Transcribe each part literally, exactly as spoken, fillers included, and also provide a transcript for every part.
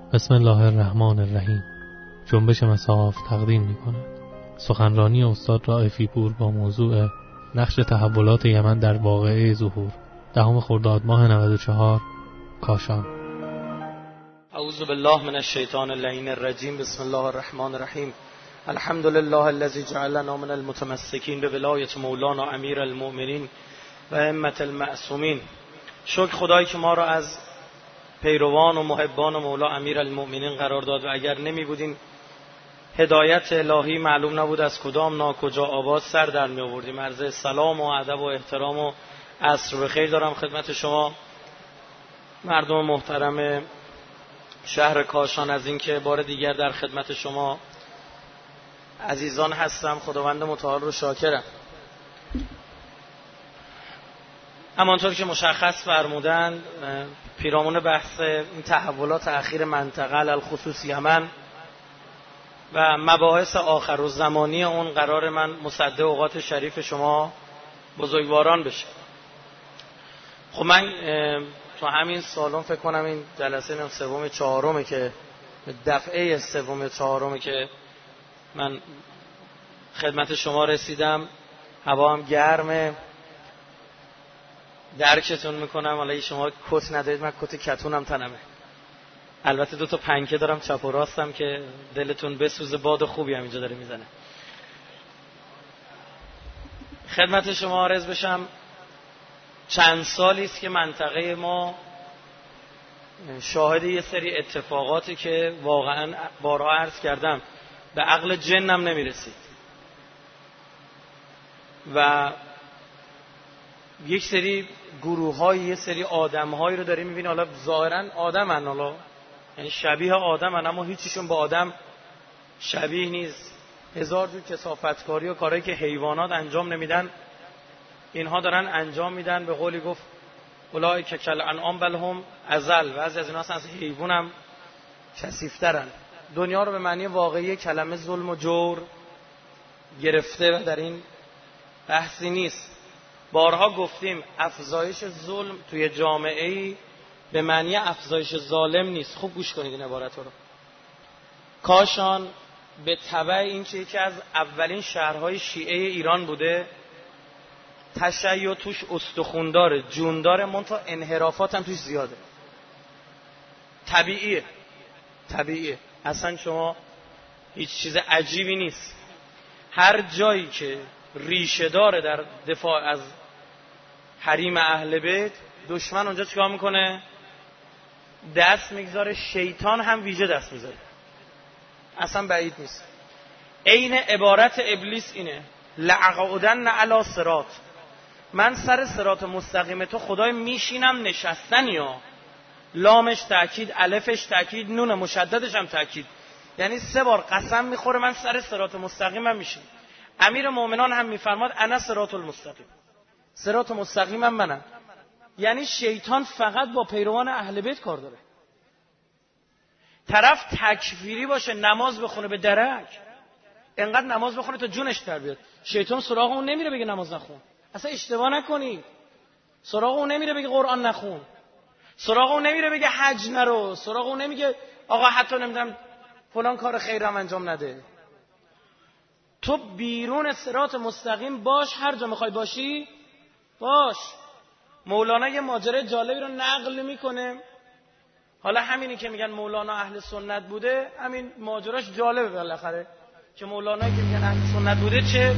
بسم الله الرحمن الرحیم. جنبش مساف تقدیم می کند سخنرانی استاد رائفی پور با موضوع نقش تحولات یمن در واقعه ظهور، دهم خرداد ماه نود و چهار، کاشان. اعوذ بالله من الشیطان اللعین الرجیم. بسم الله الرحمن الرحیم. الحمد لله الذی جعلنا من المتمسکین به ولایت مولانا امیر المؤمنین و ائمة المعصومین. شکر خدایی که ما را از پیروان و محبان و مولا امیر المؤمنین قرار داد و اگر نمی بودین هدایت الهی معلوم نبود از کدام ناکجا آواز سر در می آوردیم. عرض سلام و ادب و احترام و عصر بخیر دارم خدمت شما مردم محترم شهر کاشان، از اینکه بار دیگر در خدمت شما عزیزان هستم. خداوند متعال رو شاکرم. همانطور که مشخص فرمودند، پیرامون بحث این تحولات اخیر منطقه الخصوص یمن و مباحث آخر و زمانی اون قرار من مصدق اوقات شریف شما بزرگواران بشه. خب من تو همین سالن فکر کنم این جلسه نم سوم چهارمه که دفعه سوم چهارمه که من خدمت شما رسیدم. هوا هم گرمه، درکتون میکنم. حالا شما کت ندارید، من کت کتونم تنمه. البته دو تا پنکه دارم چپ و راستم که دلتون بسوزه. باد خوبی هم اینجا داره میزنه. خدمت شما عرض بشم چند سالی است که منطقه ما شاهد یه سری اتفاقاتی که واقعا بارها عرض کردم به عقل جنم نمیرسید و یک سری گروه‌های یه سری آدم‌هایی رو داریم می‌بینی. حالا ظاهراً آدمن، حالا یعنی شبیه آدمن، اما هیچیشون با آدم شبیه نیست. هزار جور کثافتکاری و کارهایی که حیوانات انجام نمیدن اینها دارن انجام میدن. به قولی گفت اولئک کالانعام بل هم اضل. بعضی از اینا اصلا از حیوان هم کثیف‌ترن. دنیا رو به معنی واقعی کلمه ظلم و جور گرفته و در این بحثی نیست. بارها گفتیم افزایش ظلم توی جامعه‌ای به معنی افزایش ظالم نیست. خوب گوش کنید این عبارت رو. کاشان به تبع این که یکی از اولین شهرهای شیعه ایران بوده، تشیع توش استخونداره، جونداره، منتها انحرافات هم توش زیاده. طبیعیه طبیعیه اصلا شما هیچ چیز عجیبی نیست. هر جایی که ریشه داره در دفاع از حریم اهل بیت، دشمن اونجا چیکار میکنه؟ دست میگذاره. شیطان هم ویژه دست میذاره. اصلا بعید نیست. عین عبارت ابلیس اینه، لأقعدن علی صراط، من سر صراط مستقیم تو خدای میشینم نشستن. یا لامش تاکید، الفش تاکید، نون مشددش هم تاکید، یعنی سه بار قسم میخوره من سر صراط مستقیمم میشینم. امیر مومنان هم میفرماد انا صراط المستقیم، صراط مستقیمم منم. یعنی شیطان فقط با پیروان اهل بیت کار داره. طرف تکفیری باشه، نماز بخونه به درک، انقدر نماز بخونه تا جونش در بیاد، شیطان سراغ اون نمیره بگه نماز نخون. اصلا اشتباه نکنید، سراغ اون نمیره بگه قرآن نخون، سراغ اون نمیره بگه حج نرو، سراغ اون نمیگه آقا حتی نمیدونم فلان کار خیرم انجام نده. تو بیرون صراط مستقیم باش، هر جا میخوای باشی باش. مولانا یه ماجرای جالبی رو نقل میکنه. حالا همینی که میگن مولانا اهل سنت بوده، همین ماجراش جالبه بالاخره که مولانایی که میگن اهل سنت بوده چه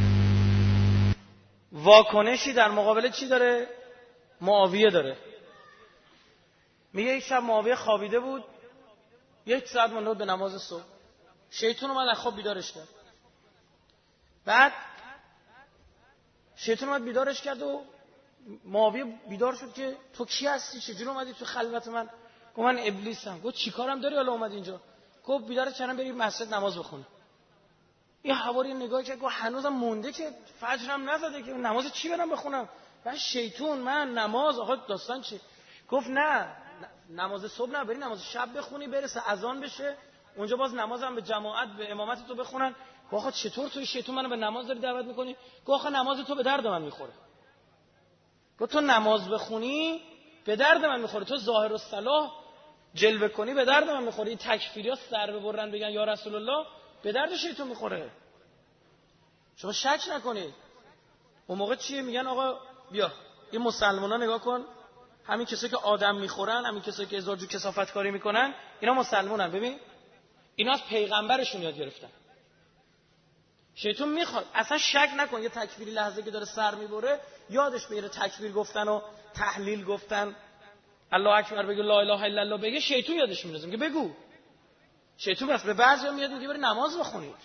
واکنشی در مقابل چی داره؟ معاویه داره. میگه یک شب معاویه خوابیده بود، یک ساعت مونده به نماز صبح، شیطان اومد از خواب بیدارش کرد. بعد شیطان اومد بیدارش کرد و معاویه بیدار شد که تو کی هستی؟ چجوری اومدی تو خلوت من؟ گفت من ابلیسم. گفت چیکارم داری حالا اومدی اینجا؟ گفت بیدار چنم بری مسجد نماز بخونی. این حواری نگاه کرد، گفت هنوزم مونده که فجرم نزده که نماز چی برم بخونم؟ من شیطون، من نماز. آقا داستان چی؟ گفت نه نماز صبح نه، بری نماز شب بخونی، برسه اذان بشه اونجا باز نمازم به جماعت به امامت تو بخونن. گفت آخه چطور توی شیطون منو به نماز داری دعوت میکنی؟ گفت آخه نماز تو به درد من میخوره. گفت تو نماز بخونی به درد من میخوره، تو ظاهر الصلاح جلوه کنی به درد من میخوره. این تکفیریا سر ببرن بگن یا رسول الله به درد شیطون میخوره. شما شک نکنید. اون موقع چیه؟ میگن آقا بیا این مسلمانا نگاه کن، همین کسایی که آدم میخورن، همین کسایی که هزار جو کثافت کاری میکنن، اینا مسلمانن. ببین اینا از پیغمبرشون یاد گرفتن. شیطان میخواد اصلا شک نکن یه تکفیری لحظه که داره سر میبره یادش میره تکفیر گفتن و تحلیل گفتن، الله اکبر بگو، لا اله الا الله بگه، شیطان یادش میره میگه بگو. شیطان بس به بعضیا میاد میگه برید نماز بخونید.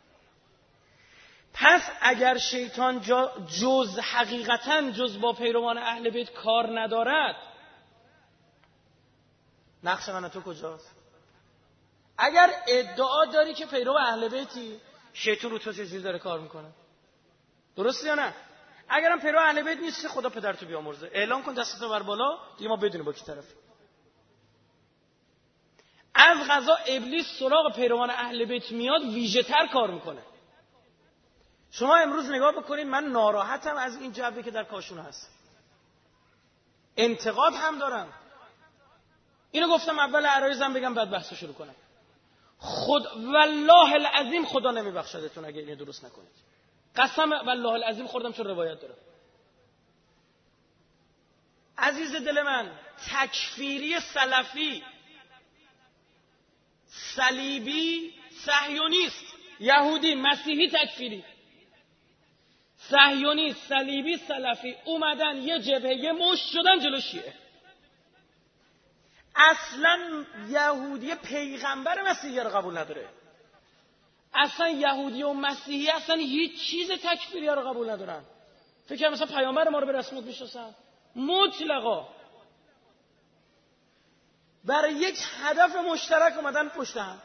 پس اگر شیطان جز حقیقتا جز با پیروان اهل بیت کار ندارد، نقش من تو کجاست؟ اگر ادعا داری که پیرو اهل بیتی، شیطان رو تو چجوری داره کار میکنه؟ درسته یا نه؟ اگرم پیرو اهل بیت نیستی، خدا پدرتو بیامرزه، اعلام کن دستتو بر بالا دیگه ما بدونیم با کی طرفی. از قضا ابلیس سراغ پیروان اهل بیت میاد ویژه تر کار میکنه. شما امروز نگاه بکنید، من ناراحتم از این جبهه که در کاشون هست، انتقاد هم دارم. اینو گفتم اول عرایزم بگم بعد بحثو شروع کنم. خود والله العظیم خدا نمیبخشدتون اگه اینو درست نکنید. قسم والله العظیم خوردم چون روایت دارم. عزیز دل من، تکفیری سلفی، صلیبی، صهیونیست، یهودی، مسیحی تکفیری، صهیونیست، صلیبی، سلفی اومدن یه جبهه یه مشت شدن جلو شیعه. اصلا یهودی پیغمبر مسیحی رو قبول نداره. اصلا یهودی و مسیحی اصلا هیچ چیز تکفیری رو قبول ندارن. فکر کنم مثلا پیامبر ما رو به رسمیت میشناسن. مطلقا برای یک هدف مشترک اومدن پشت هم.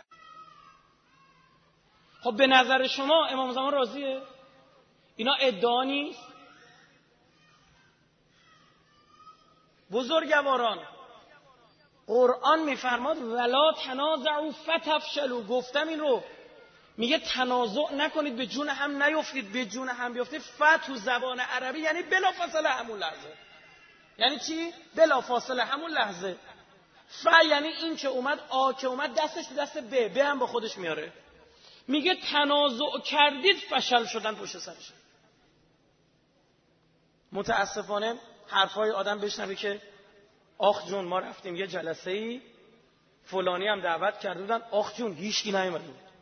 خب به نظر شما امام زمان راضیه؟ اینا ادعا نیست؟ بزرگواران، قرآن میفرماد ولا تنازعوا فتفشلوا. گفتم این رو، میگه تنازع نکنید، به جون هم نیفتید. به جون هم بیفتید ف تو زبان عربی یعنی بلا فاصله همون لحظه. یعنی چی؟ بلا فاصله همون لحظه. ف یعنی این که اومد، آ که اومد دستش تو دست ب، ب هم با خودش میاره. میگه تنازع کردید فشل شدن پشت سرش. متاسفانه حرفای آدم بشنوی که آخ جون ما رفتیم یه جلسه ای فلانی هم دعوت کرده بودن، آخ جون هیچکی نیومد.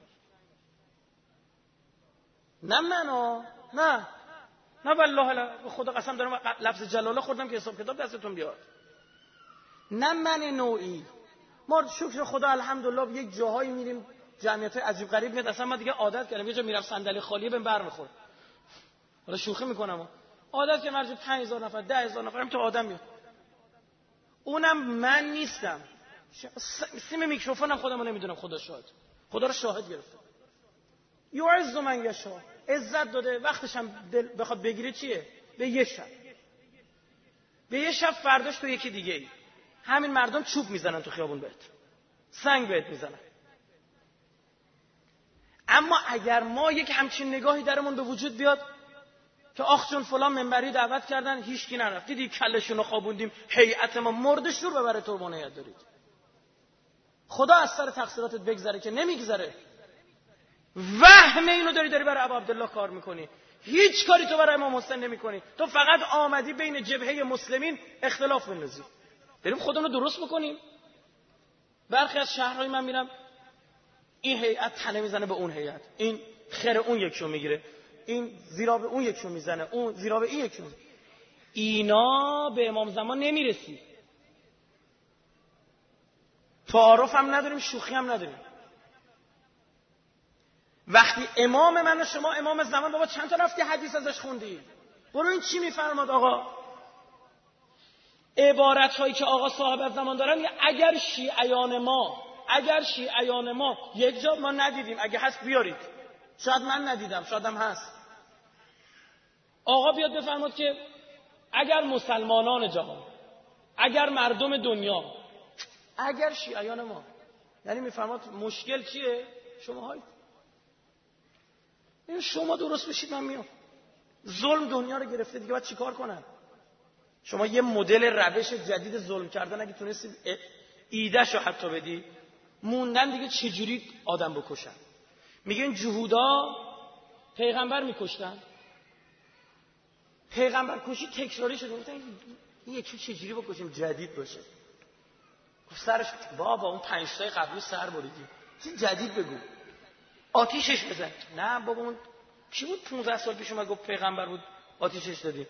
نه منو نه نه والله به خدا قسم دارم لفظ جلاله خوردم که حساب کتاب دستتون بیاد. نه من نوعی، ما شکر خدا الحمدلله یک جاهایی میریم جمعیت عجیب غریب میاد، اصلا ما دیگه عادت کردیم یه جا میرم صندلی خالیه بهم برمیخوره. حالا شوخی میکنم، عادت که مرج پنج هزار نفر ده هزار نفرم تو آدم میاد. اونم من نیستم، سیم میکروفونم خودمو نمیدونم، خدا شاهد، خدا رو شاهد گرفتم. یعز من یشاء، عزت داده، وقتش هم بخواد بگیره چیه؟ به یه شب، به یه شب فرداش تو یکی دیگه ای همین مردم چوب میزنن تو خیابون بهت، سنگ بهت میزنن. اما اگر ما یک همچین نگاهی درمون به وجود بیاد که آخ چون فلان منبری دعوت کردن هیچکی نرفت، دیدی کلشونو خوابوندیم، هیئت ما مرده شور ببره تربون هیئت دارید. خدا از سر تقصیراتت بگذره که نمیگذره. وهم اینو داری داری برای ابو عبدالله کار میکنی، هیچ کاری تو برای امام حسین نمیکنی. تو فقط آمدی بین جبهه مسلمین اختلاف بندازی. بریم خودمون رو درست بکنیم. برخی از شهرهای من میرم این هیئت تنه میزنه به اون هیئت، این خیر اون یکشو میگیره، این زیرا به اون یکشو میزنه، اون زیرا به این یکشو. اینا به امام زمان نمیرسی. تعارف هم نداریم، شوخی هم نداریم. وقتی امام من و شما امام زمان، بابا چند تا رفتی حدیث ازش خوندی؟ برو این چی میفرماد آقا؟ عبارت هایی که آقا صاحب زمان دارن، یا اگر شیعیان ما اگر شیعیان ما یک جا ما ندیدیم، اگه هست بیارید، شاید من ندیدم، شاید هم هست. آقا بیاد بفرماد که اگر مسلمانان جهان، اگر مردم دنیا، اگر شیعیان ما، یعنی میفرماد مشکل چیه؟ شما هایید. این شما درست بشید من میام. ظلم دنیا رو گرفته دیگه، باید چیکار کنن؟ شما یه مدل روش جدید ظلم کردن اگه تونستید ایدهشو حتی بدی، موندن دیگه چجوری آدم بکشن. میگن جهودا پیغمبر میکشتن، پیغمبر کشی تکراری شده. گفتن این یکی چجوری بکشیم جدید باشه؟ گفت سرش بابا اون پنج تای قبلی سر بریدی، چی جدید بگو، آتیشش بزن. نه بابا اون کی بود پانزده سال پیش اومد گفت پیغمبر بود آتیشش دادیم.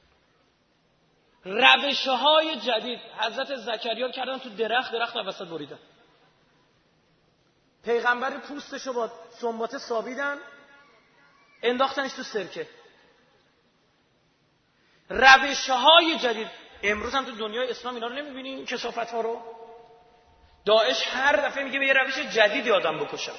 روش‌های جدید. حضرت زکریا کردن تو درخت، درخت وسط بریدن. پیغمبر پوستشو با سنباته سابیدن، انداختنش تو سرکه. روش‌های جدید. امروز هم تو دنیای اسلام اینا رو نمی‌بینی، این کثافت‌ها رو؟ داعش هر دفعه میگه به یه روش جدیدی آدم بکشن.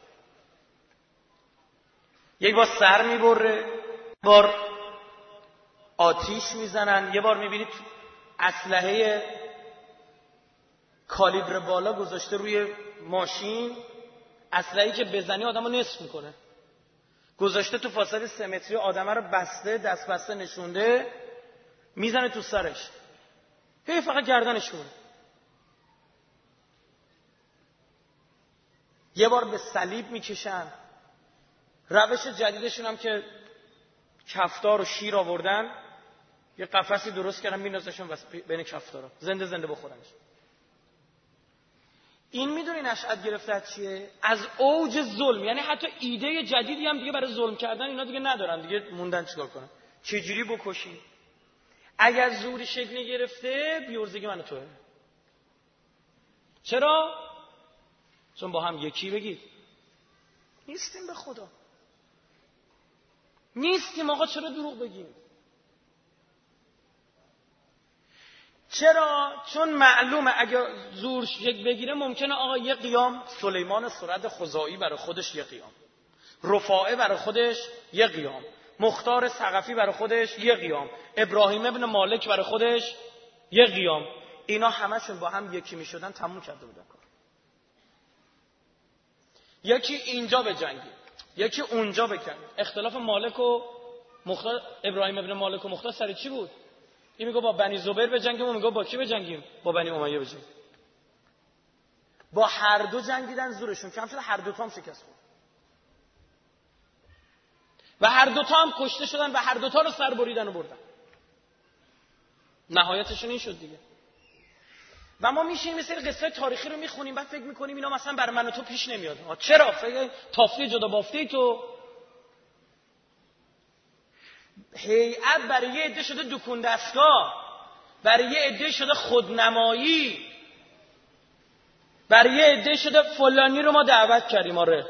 یک بار سر میبره، بار آتیش میزنن، یه بار میبینید اسلحه کالیبر بالا گذاشته روی ماشین، اسلحه‌ای که بزنی آدمو نصف میکنه، گذاشته تو فاصله سه متری، آدمه رو بسته، دست بسته نشونده، میزنه تو سرش، هی فقط گردنش میونه. یه بار به صلیب میکشن. روش جدیدشون هم که کفتار و شیر آوردن، یه قفسی درست کردن میندازشون بین کفتارا، زنده زنده بخورنش. این میدونی نشأت گرفته از چیه؟ از اوج ظلم. یعنی حتی ایده جدیدی هم دیگه برای ظلم کردن اینا دیگه ندارن، دیگه موندن چیکار کنن، چجوری بکشی. اگر زوری شکل نگرفته بیورزگی من و توه. چرا؟ چون با هم یکی بگید نیستیم به خدا، نیستیم. آقا چرا دروغ بگیم؟ چرا؟ چون معلومه اگه زور شکل بگیره ممکنه آقا یه قیام سلیمان سرد خزاعی برای خودش یه قیام، رفاعه برای خودش یه قیام، مختار ثقفی برای خودش یه قیام، ابراهیم ابن مالک برای خودش یه قیام، اینا همشون با هم یکی میشدن تموم کرده بودن کار. یکی اینجا بجنگید، یکی اونجا بکنید. اختلاف مالک و مختار، ابراهیم ابن مالک و مختار سر چی بود؟ این میگه با بنی زبیر بجنگیم، اون میگه با کی بجنگیم؟ با بنی امیه بجنگیم. با هر دو جنگیدن، زورشون کم شد، هر دو تا هم شکست خورد و هر دو تا هم کشته شدن و هر دو تا رو سر بریدن و بردن. نهایتشون این شد دیگه. و ما میشیم مثل قصه تاریخی رو میخونیم بعد فکر میکنیم اینا مثلا برای من و تو پیش نمیاد. چرا؟ فکر تافته جدا بافته تو هیئت برای یه عده شده دکون دستگاه، برای یه عده شده خودنمایی، برای یه عده شده فلانی رو ما دعوت کردیم. آره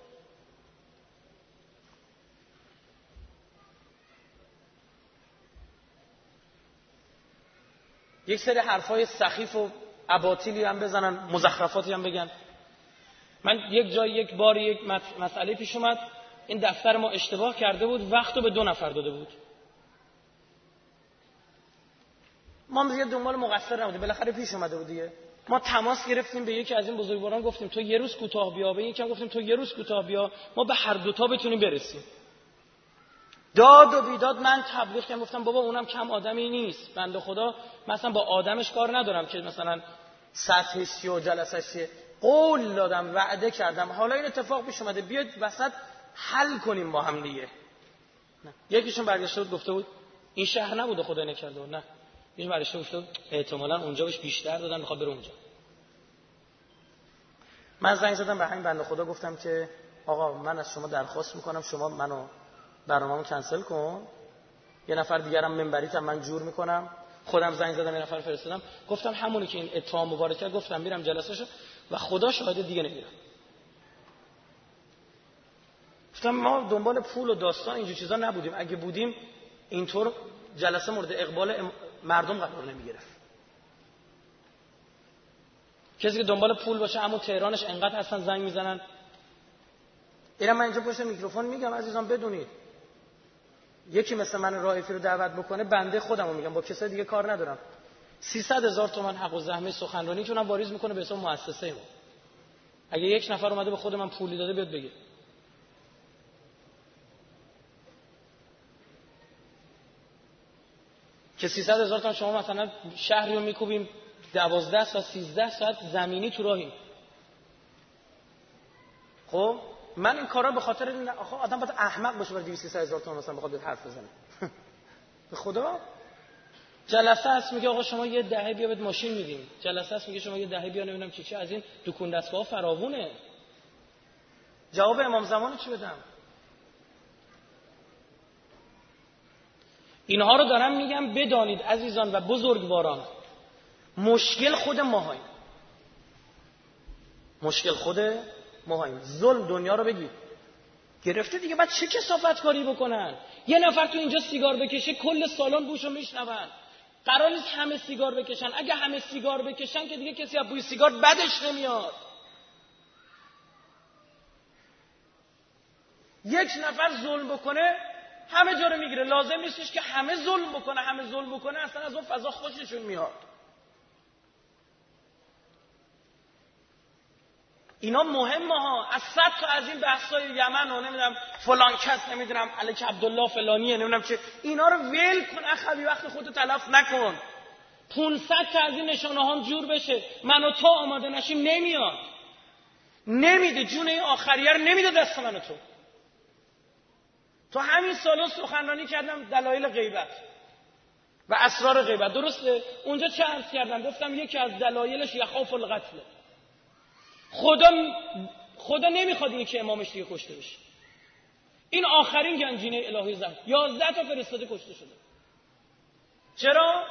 یک سری حرفای سخیف و اباطیلی هم بزنن، مزخرفاتی هم بگن. من یک جای یک بار یک مسئله پیش اومد، این دفتر ما اشتباه کرده بود، وقت رو به دو نفر داده بود. ما هم دیگه دنبال مقصر نبودیم، بالاخره پیش اومده بود دیگه. ما تماس گرفتیم به یکی از این بزرگواران، گفتیم تو یه روز کوتاه بیا، به یکی هم گفتیم تو یه روز کوتاه بیا، ما به هر دوتا بتونیم برسیم. داد و بیداد. من تبلیغ کردم، گفتم بابا اونم کم آدمی نیست، بنده خدا مثلا با آدمش کار ندارم که مثلا سطحش و جلسش، قول دادم، وعده کردم، حالا این اتفاق پیش اومده، بیاد وسط حل کنیم با هم دیگه. نه. یکیشون برگشته بود گفته بود این شهر نبوده خدا نکرده بود. نه، یکیشون برگشته گفته بود احتمالاً اونجا بهش بیشتر دادن، میخواد بره اونجا. من زنگ زدم به همین بنده خدا، گفتم که آقا من از شما درخواست میکنم شما منو برنامه‌مو کنسل کن، یه نفر دیگرم منبریتم من جور میکنم. خودم زنگ زدم یه نفر فرستادم، گفتم همونی که این اتهام مبارک کرد، گفتم میرم جلسه‌شو و خدا شاهد دیگه نمیرم. گفتم ما دنبال پول و داستان اینجور چیزا نبودیم، اگه بودیم اینطور جلسه مورد اقبال مردم قرار نمیگرفت. کسی که دنبال پول باشه، اما تهرانش انقدر هستن زنگ میزنن. اینا من اینجا پشت میکروفون میگم عزیزان بدونید، یکی مثل من رائفی رو دعوت بکنه، بنده خودمو میگم، با کسای دیگه کار ندارم، سیصد هزار تومان حق و زحمه سخنرانی تونم واریز میکنه به حساب مؤسسه ما. اگه یک نفر اومده به خود من پولی داده بیاد بگه. که سیصد هزار تومان شما مثلا شهری رو میکوبیم دوازده ساعت سیزده ساعت زمینی تو راهیم. خب من این کارا به خاطر این آخه آدم باید احمق باشه برای دویست هزار تومان مثلا بخواد حرف بزنه. به خدا جلسه هست میگه آقا شما یه دهه بیا بهت ماشین میدیم، جلسه هست میگه شما یه دهه بیا نمیدونم چی چی، از این دکون دستگاه فراوونه. جواب امام زمانو چی بدم؟ اینها رو دارم میگم بدانید عزیزان و بزرگواران، مشکل خود ماهاییم. مشکل خود ماهاییم. ظلم دنیا رو بگید گرفته دیگه، بعد چه کثافت کاری بکنن؟ یه نفر تو اینجا سیگار بکشه کل سالن بوشو میشنون. قرار نیست همه سیگار بکشن. اگه همه سیگار بکشن که دیگه کسی از بوی سیگار بدش نمیاد. یک نفر ظلم بکنه همه جا رو میگیره. لازم نیستش که همه ظلم بکنه. همه ظلم بکنه اصلا از اون فضا خوششون میاد. اینا مهمه ها. از صد تا از این بحثای یمن و نمیدونم فلان کس نمیدونم الک عبدالله فلانیه نمیدونم چه، اینا رو ول کن. اخوی وقت خودت تلف نکن. پانصد تا از این نشانه ها جور بشه، من و تو آماده نشیم نمیاد. نمیده. جون این آخریه رو نمیده دست من و تو. تو همین سالا سخنرانی کردم دلایل غیبت و اسرار غیبت. درسته؟ اونجا چه عرض کردم؟ گفتم یکی از دلایلش یخاف القتل. خدا خدا نمیخواد اینی که امامش دیگه کشته بشه. این آخرین گنجینه الهی زد. یازده تا فرستاده کشته شده. چرا؟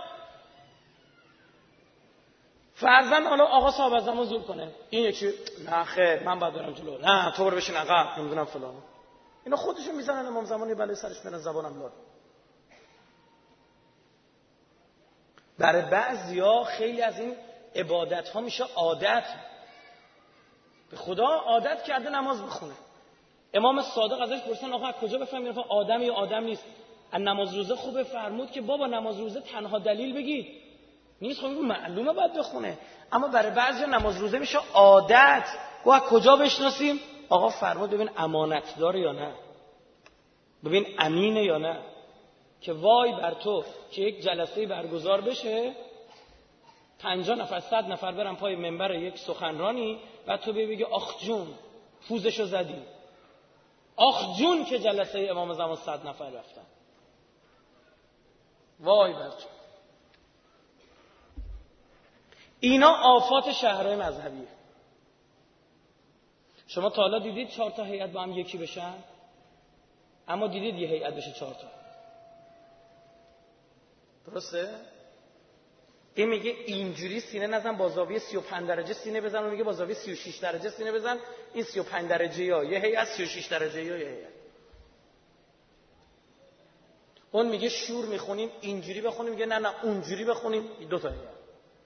فرضاً حالا آقا صاحب از زمان زور کنه، این یکی نه خیر من باید برم جلو، نه تو برو بشین عقب نمیدونم فلان. اینا خودشون میزنن امام زمانی بلای سرش میرن زبانم لاد. برای بعضیا خیلی از این عبادت ها میشه عادت. به خدا عادت کرده نماز بخونه. امام صادق ازش پرسیدن آقا از کجا بفهمیم این آدم یا آدم نیست؟ از نماز روزه خوبه. فرمود که بابا نماز روزه تنها دلیل بگید نیست. خب معلومه باید بخونه، اما برای بعضی نماز روزه میشه عادت. گفت از کجا بشناسیم؟ آقا فرمود ببین امانتدار یا نه، ببین امینه یا نه. که وای بر تو که یک جلسه برگزار بشه پنجاه نفر صد نفر برن پای منبر یک سخنرانی، بعد تو بگی آخ جون پوزشو زدی، آخ جون که جلسه امام زمان صد نفر رفتن. وای بر تو. اینا آفات شهرهای مذهبیه. شما تا حالا دیدید چهار تا هیئت با هم یکی بشن؟ اما دیدید یه هیئت بشه چهار تا؟ درسته؟ این میگه اینجوری سینه نزن با زاویه سی و پنج درجه سینه بزن، و میگه با زاویه سی و شش درجه سینه بزن. این سی و پنج درجه یا یه هیئت، سی و شش درجه یا یه هیئت. اون میگه شور میخونیم اینجوری بخونیم، میگه نه نه اونجوری بخونیم. دو تا هیئت.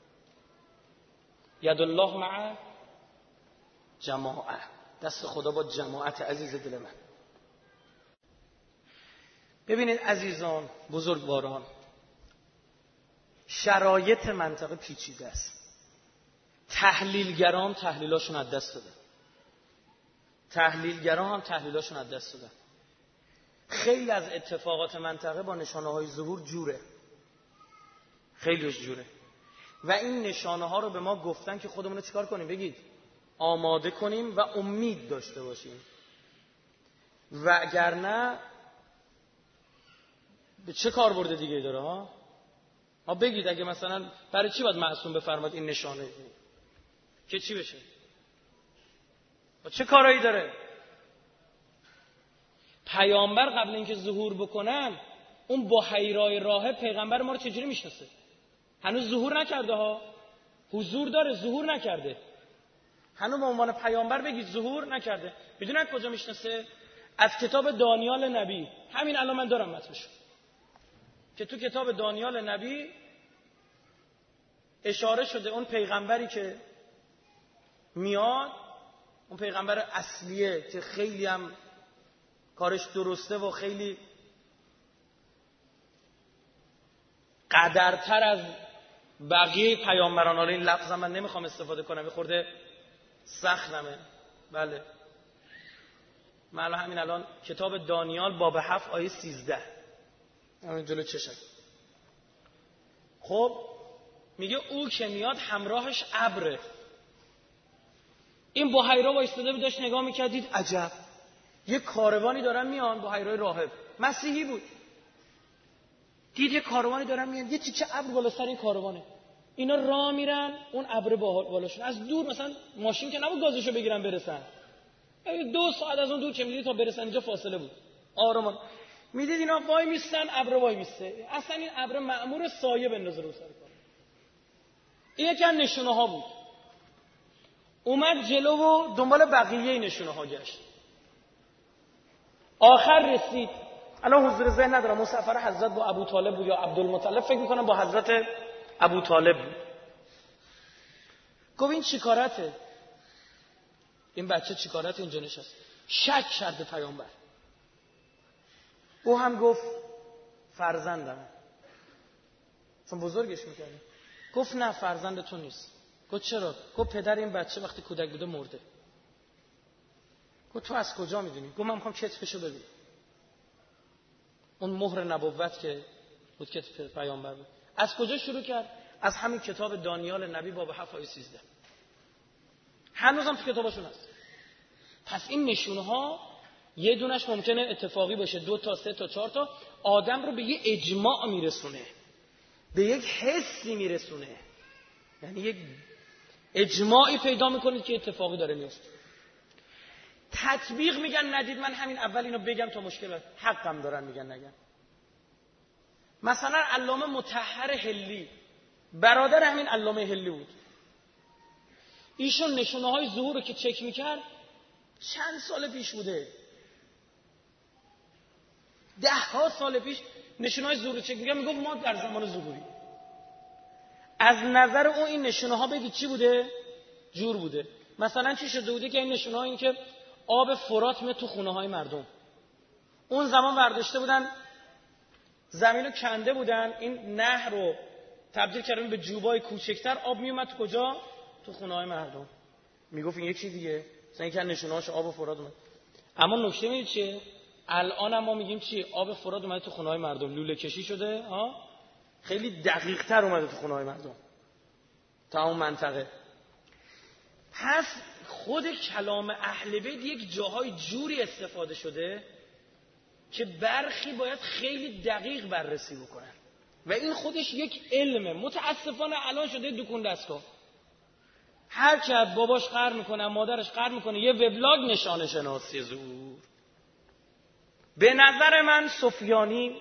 ید الله مع جماعه، دست خدا با جماعت عزیز دل من. ببینید عزیزان بزرگواران، شرایط منطقه پیچیده است. تحلیلگران تحلیلاشون از دست دادن. تحلیلگران هم تحلیلاشون از دست دادن. خیلی از اتفاقات منطقه با نشانه‌های ظهور جوره. خیلیش جوره. و این نشانه ها رو به ما گفتن که خودمون رو چیکار کنیم؟ بگید آماده کنیم و امید داشته باشیم. و اگر نه به چه کار برده دیگه داره ها؟ ما بگید اگه مثلا برای چی باید معصوم بفرماد این نشانه که چی بشه؟ با چه کارایی داره؟ پیامبر قبل اینکه ظهور بکنن اون بحیرای راهب پیغمبر ما رو چجوری میشناسه؟ هنوز ظهور نکرده ها. حضور داره، ظهور نکرده. هنوز به عنوان پیامبر بگید ظهور نکرده. بدون کجا میشناسه؟ از کتاب دانیال نبی. همین الان من دارم متنشو که تو کتاب دانیال نبی اشاره شده اون پیغمبری که میاد، اون پیغمبر اصلیه که خیلی هم کارش درسته و خیلی قدرتر از بقیه پیامبران. حالا این لفظم من نمیخوام استفاده کنم، یه خورده سختمه. بله من همین الان کتاب دانیال باب هفت آیه سیزده همین جلو چشم. خب میگه او که میاد همراهش ابره. این بحیرا وایستاده بود داشت نگاه میکردید عجب یه کاروانی دارن میان. بحیرای راهب مسیحی بود، دید یه کاروانی دارن میان، یه تیکه ابر بالا سر این کاروانه، اینا راه میرن اون ابر بالاشون. از دور مثلا ماشین که نبود گازشو بگیرن برسن، دو ساعت از اون دور که میدید تا برسن اینجا فاصله بود. آرامان میدید اینا وای میستن، ابر وای میسته. اصلا این ابر مأمور سایه بندازه رو سر کار. این یکی از نشونه ها بود. اومد جلو و دنبال بقیه نشونه ها گشت. آخر رسید، الان حضور ذهن ندارم اون سفر حضرت با ابو طالب بود یا عبدالمطلب، فکر میکنم با حضرت ابو طالب بود. گفت این چیکارته؟ این بچه چیکارته اینجا نشست؟ شک کرد به پیامبر. او هم گفت فرزندم، چون بزرگش میکرده. گفت نه فرزند تو نیست. گفت چرا؟ گفت پدر این بچه وقتی کودک بوده مرده. گفت تو از کجا میدونی؟ گفت من میخوام کتفشو ببینم. اون مهر نبوت که بود کتف پیامبر بود. از کجا شروع کرد؟ از همین کتاب دانیال نبی باب هفت آیه سیزده. هنوزم تو کتابشون هست. پس این نشونه ها یه دونش ممکنه اتفاقی باشه، دو تا سه تا چهار تا آدم رو به یه اجماع میرسونه، به یک حسی میرسونه، یعنی یک اجماعی پیدا میکنید که اتفاقی داره میفته. تطبیق میگن ندید. من همین اول اینو بگم تا مشکل هست. حقم دارن میگن نگن. مثلا علامه مطهر حلی برادر همین علامه حلی بود. ایشون نشونه های ظهور رو که چک میکرد چند سال پیش بوده، ده ها سال پیش نشونه های ظهور رو چک میکرد، میگفت ما در زمان ظهوری. از نظر اون این نشونه ها بگید چی بوده؟ جور بوده. مثلا چی شده بوده که این نشونه ها این که آب فرات میاد تو خونه های مردم. اون زمان برداشته بودن زمین رو کنده بودن، این نهر رو تبدیل کردن به جوبای کوچکتر، آب میومد تو کجا؟ تو خونه های مردم. میگفت این یکی دیگه مثلا این که نشونه هاش آب فرات اومد. اما نکته میدید چیه؟ الان هم ما میگیم چی؟ آب فرات اومده تو خونه های مردم، لوله کشی شده ها، خیلی دقیق تر اومده تو خونه های مردم تا اون منطقه. پس خود کلام اهل بیت یک جاهای جوری استفاده شده که برخی باید خیلی دقیق بررسی بکنن و این خودش یک علمه. متاسفانه الان شده دکون دستگاه، هر که باباش قهر میکنه مادرش قهر میکنه یه وبلاگ نشانه شناسی ظهور. به نظر من سفیانی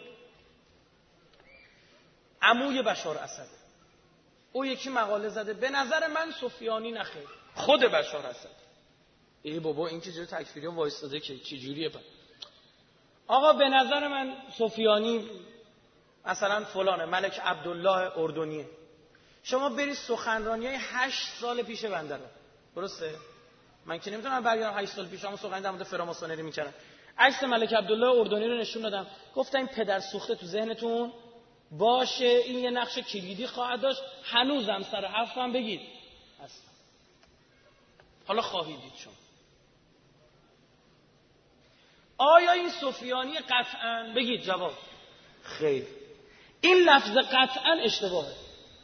عموی بشار اسده. او یکی مقاله زده به نظر من سفیانی نخیر، خود بشار اسد. ای بابا این که جلوی تکفیری ها وایستاده که چه جوریه؟ با آقا به نظر من سفیانی مثلا فلانه، ملک عبدالله اردنیه. شما برید سخنرانی های هشت سال پیش بنده رو، درسته؟ من که نمیتونم برگردم هشت سال پیش، همون سخنرانی در مورد فراماسونری میکردم. عکس ملک عبدالله اردنی رو نشون دادم، گفتم این پدر سوخته تو ذهنتون باشه، این یه نقش کلیدی خواهد داشت. هنوزم سر حرفم بگید هست. حالا خواهید دید شما. آیا این سفیانی قطعاً؟ بگید جواب. خیر. این لفظ قطعاً اشتباهه.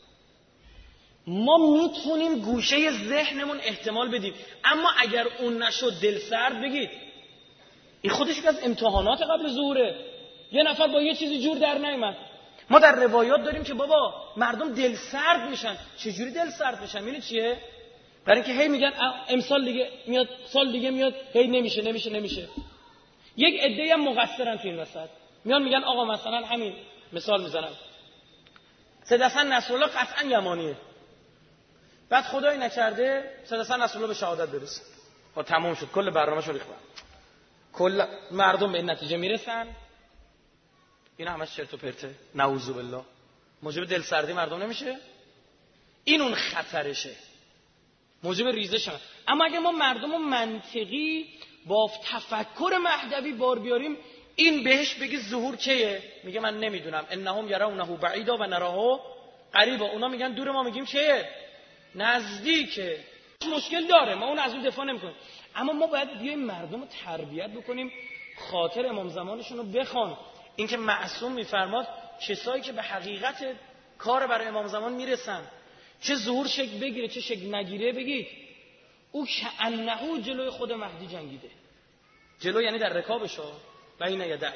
ما میتونیم گوشه ذهنمون احتمال بدیم، اما اگر اون نشد دل سرد بگید. این خودش از امتحانات قبل ظهوره. یه نفر با یه چیزی جور در نیامد. ما در روایات داریم که بابا مردم دل سرد میشن. چجوری دل سرد میشن؟ میدونی چیه؟ برای اینکه هی میگن امسال دیگه میاد، سال دیگه میاد، هی نمیشه نمیشه نمیشه. یک عده‌ای هم مقصرن تو این وسط. میان میگن آقا مثلا همین مثال میزنم، سید حسن نصرالله قطعا یمانیه، بعد خدای نکرده سید حسن نصرالله به شهادت برسه، ها تموم شد، کل برنامه‌شو ریخت. کل مردم به این نتیجه میرسن این همش چرت و پرته، نعوذ بالله. موجب دلسردی مردم نمیشه؟ این اون خطرشه، موجب ریزش هم. اما اگه ما مردم رو منطقی با تفکر مهدوی بار بیاریم، این بهش بگی ظهور کیه؟ میگه من نمیدونم. انهم یرونه بعیدا و نراه قریبا. اونا میگن دوره، ما میگیم کیه؟ نزدیکه. مشکل داره، ما اون از اون دفاع نمیکنیم، اما ما باید بیایم مردم رو تربیت بکنیم، خاطر امام زمانشون رو بخوان. این که معصوم میفرماد کسایی که به حقیقت کار برای امام زمان میرسن، چه ظهور شکل بگیره چه شکل نگیره، بگید او کأنه جلوی خود مهدی جنگیده. جلو یعنی در رکابش و این یدعی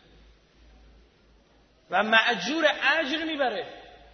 و معجور اجر میبره،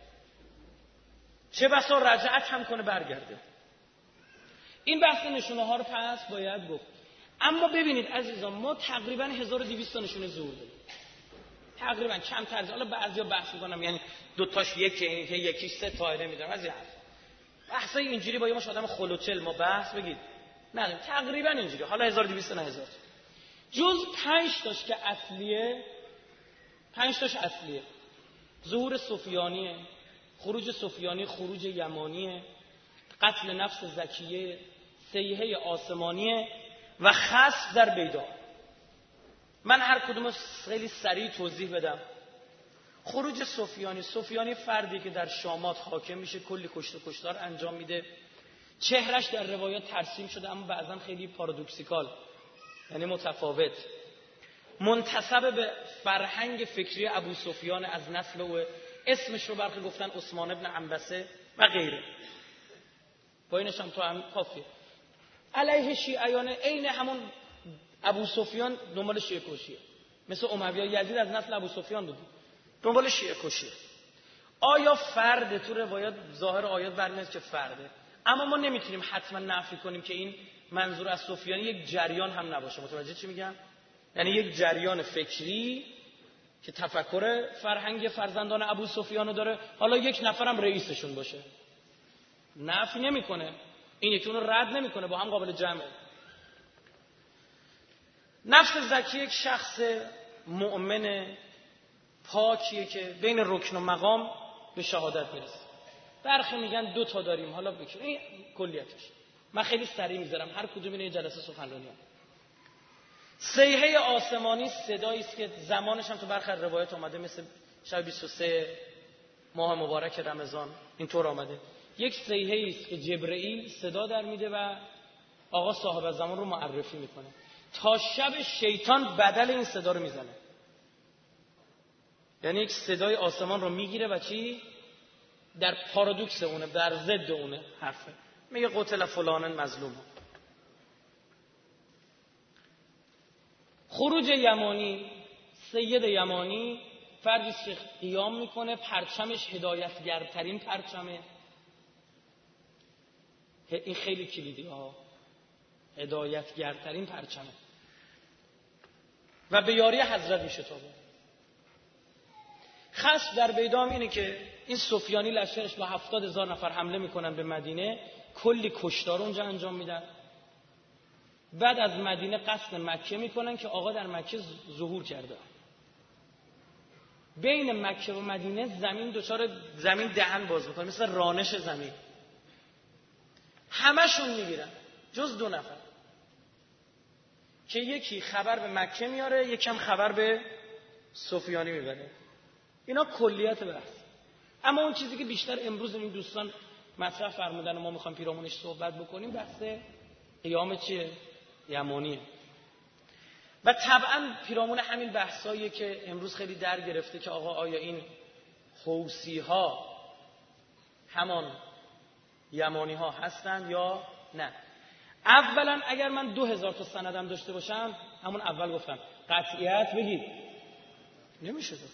چه بسا رجعت هم کنه برگرده. این بحث نشونه ها رو پس باید گفت. اما ببینید عزیزان، ما تقریبا هزار و دویست تا نشونه ظهور داریم، تقریبا کم تر. حالا بعضیا بحث میکنم یعنی دو تاش یک که یکی سه تا نمیدونم از این حرف. بحثای اینجوری با یه مش آدم خلوچل ما بحث بگید نه، تقریبا اینجوری. حالا هزار و دویست نه هزار جز پنج تاش که اصلیه، پنج تاش اصلیه. ظهور سفیانیه، خروج سفیانی، خروج یمانیه، قتل نفس زکیه، صیحه آسمانیه و خصف در بیدا. من هر کدوم خیلی سریع توضیح بدم. خروج سفیانی، سفیانی فردی که در شامات حاکم میشه، کلی کشت و کشتار انجام میده، چهرش در روایات ترسیم شده اما بعضا خیلی پارادوکسیکال، یعنی متفاوت، منتسب به فرهنگ فکری ابو سفیان از نسل او، اسمش رو برخی گفتن عثمان ابن عنبسه و غیره، با اینش هم تو هم کافیه. علیه شیعیان عین همون ابو سفیان دنبال شیعه کشیه، مثل امویه. یزید از نسل ابو سفیان بود، دنبال شیعه کشیه. آیا فرد تو روایات ظاهر آیات برمیاد که فرده، اما ما نمیتونیم حتما نفی کنیم که این منظور از سفیانی یک جریان هم نباشه. متوجه چی میگم؟ یعنی یک جریان فکری که تفکر فرهنگ فرزندان ابو سفیانو داره، حالا یک نفرم رئیسشون باشه، نفی نمیکنه، این یکی اونو رد نمیکنه، با هم قابل جمعه. نفس زکی یک شخص مؤمن پاکیه که بین رکن و مقام به شهادت میرسه. برخی میگن دو تا داریم، حالا بکن این کلیتش. من خیلی سریع میذارم، هر کدوم اینه جلسه سخنرانی هم. صیحه آسمانی صدایی است که زمانش هم تو برخی روایات اومده، مثل شب بیست و سه ماه مبارک رمضان اینطور آمده. یک صیحه‌ای است که جبرئیل صدا در میده و آقا صاحب زمان رو معرفی میکنه. تا شب شیطان بدل این صدا رو میزنه، یعنی یک صدای آسمان رو میگیره و چی؟ در پارادوکس اونه، در ضد اونه حرفه، میگه قتل فلان مظلوم. خروج یمانی، سید یمانی فردی که قیام میکنه، پرچمش هدایتگرترین پرچمه. این خیلی کلیدی ها، هدایتگرترین پرچمه و به یاری حضرت میشه تابه. خصف در بیدام اینه که این سفیانی لشکرش با هفتاد هزار نفر حمله میکنن به مدینه، کلی کشتار اونجا انجام میدن. بعد از مدینه قصد مکه میکنن که آقا در مکه ظهور کرده. بین مکه و مدینه زمین دوچار زمین دهن باز میکنه، مثل رانش زمین. همشون میگیرن جز دو نفر که یکی خبر به مکه میاره، یکم خبر به سفیانی میبره. اینا کلیت بحث. اما اون چیزی که بیشتر امروز این دوستان مطرح فرمودن و ما میخوایم پیرامونش صحبت بکنیم، بحث قیام چیه؟ یمانیه. و طبعا پیرامون همین بحثاییه که امروز خیلی در گرفته که آقا آیا این حوثی ها همان یمانی ها هستند یا نه. اولا اگر من دو هزار تا سندم داشته باشم، همون اول گفتم قطعیت بگید نمیشه دو.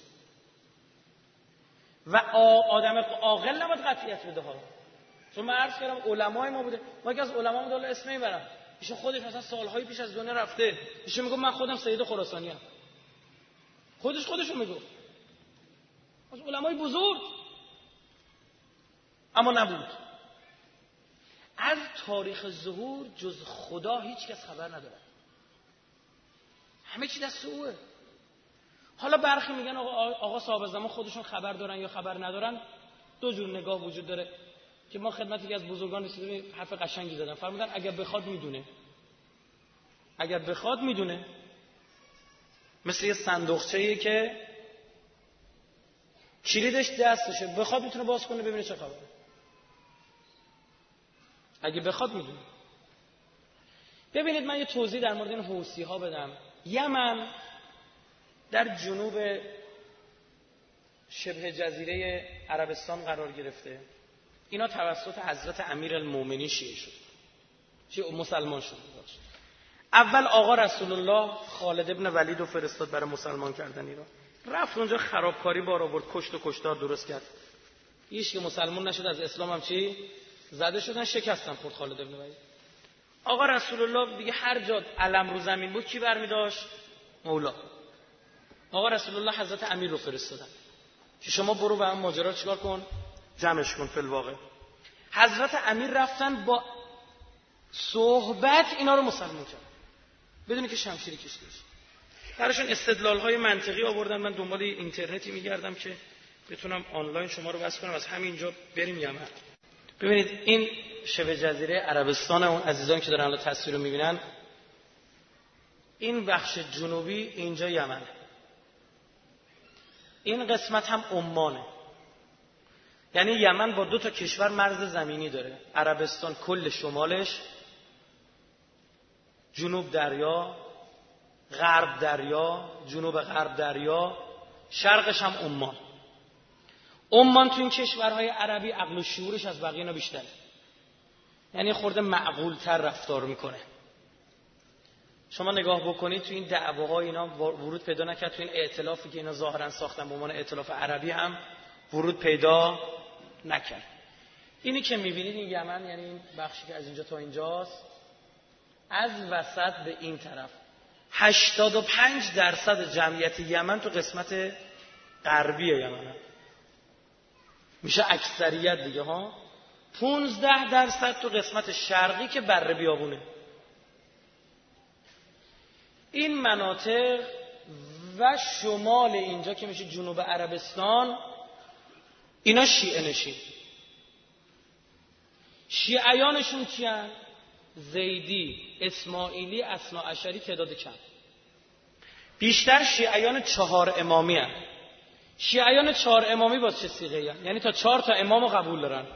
و آدم عاقل نباید قطعیت بده ها، چون من عرض کردم علمای ما بوده، ما که از علما بوده، الله اسم میبرم، ایشون خودش مثلا سالهای پیش از دنیا رفته، ایشون میگه من خودم سید خراسانی ام، خودش خودشون میگه از علمای بزرگ، اما نبود. از تاریخ ظهور جز خدا هیچ کس خبر نداره، همه چی دست اوه. حالا برخی میگن آقا آقا صاحب زمان خودشون خبر دارن یا خبر ندارن. دو جور نگاه وجود داره که ما خدمتی که از بزرگان رسیدیم، حرف قشنگی زدن، فرمودن اگر بخواد میدونه، اگر بخواد میدونه. مثل یه صندوقچه‌ایه که کلیدش دستشه، بخواد میتونه باز کنه ببینه چه خبره. اگه بخواد میدونه. ببینید من یه توضیح در مورد این حوثی ها بدم. یمن در جنوب شبه جزیره عربستان قرار گرفته اینا توسط حضرت امیرالمومنین شیعه شد، شیعه مسلمان شد. اول آقا رسول الله خالد ابن ولید رو فرستاد برای مسلمان کردن ایران. رفت اونجا خرابکاری بار آورد، کشت و کشتار درست کرد. هیچ که مسلمان نشد، از اسلام هم چی زده شدن، شکستن خورد خالد ابن ولید. آقا رسول الله دیگه هر جا علم رو زمین بود کی برمی داشت؟ مولا. آقا رسول الله حضرت امیر رو فرستادن که شما برو و هم ماجرا چیکار کن، جمعش کن. فی الواقع حضرت امیر رفتن با صحبت اینا رو مسلمان کرد بدون که شمشیری کشیده بشه. براشون استدلال های منطقی آوردن. من دنبال اینترنتی میگردم که بتونم آنلاین شما رو بس کنم، از همینجا بریم یمن. ببینید این شبه جزیره عربستان، اون عزیزان که دارن الان تصویر رو میبینن، این بخش جنوبی اینجا یمن، این قسمت هم عمانه. یعنی یمن با دو تا کشور مرز زمینی داره، عربستان کل شمالش، جنوب دریا، غرب دریا، جنوب غرب دریا، شرقش هم عمان. عمان تو این کشورهای عربی عقل و شعورش از بقیه اینا بیشتره، یعنی خورده معقول تر رفتار میکنه. شما نگاه بکنید تو این دعواهای اینا ورود پیدا نکرد، تو این ائتلافی که اینا ظاهرا ساختن به عنوان ائتلاف عربی هم ورود پیدا نکرد. اینی که میبینید این یمن، یعنی این بخشی که از اینجا تا اینجاست، از وسط به این طرف هشتاد و پنج درصد جمعیت یمن تو قسمت غربی یمن میشه اکثریت دیگه ها. پونزده درصد تو قسمت شرقی که بره بیابونه. این مناطق و شمال اینجا که میشه جنوب عربستان، اینا شیعه نشین. شیعیانشون چیان؟ زیدی، اسماعیلی، اثناعشری، تعداد کم. بیشتر شیعیان چهار امامی هستند. شیعیان چهار امامی باز چه صیغه‌ای هستند؟ یعنی تا چهار تا امامو قبول دارن.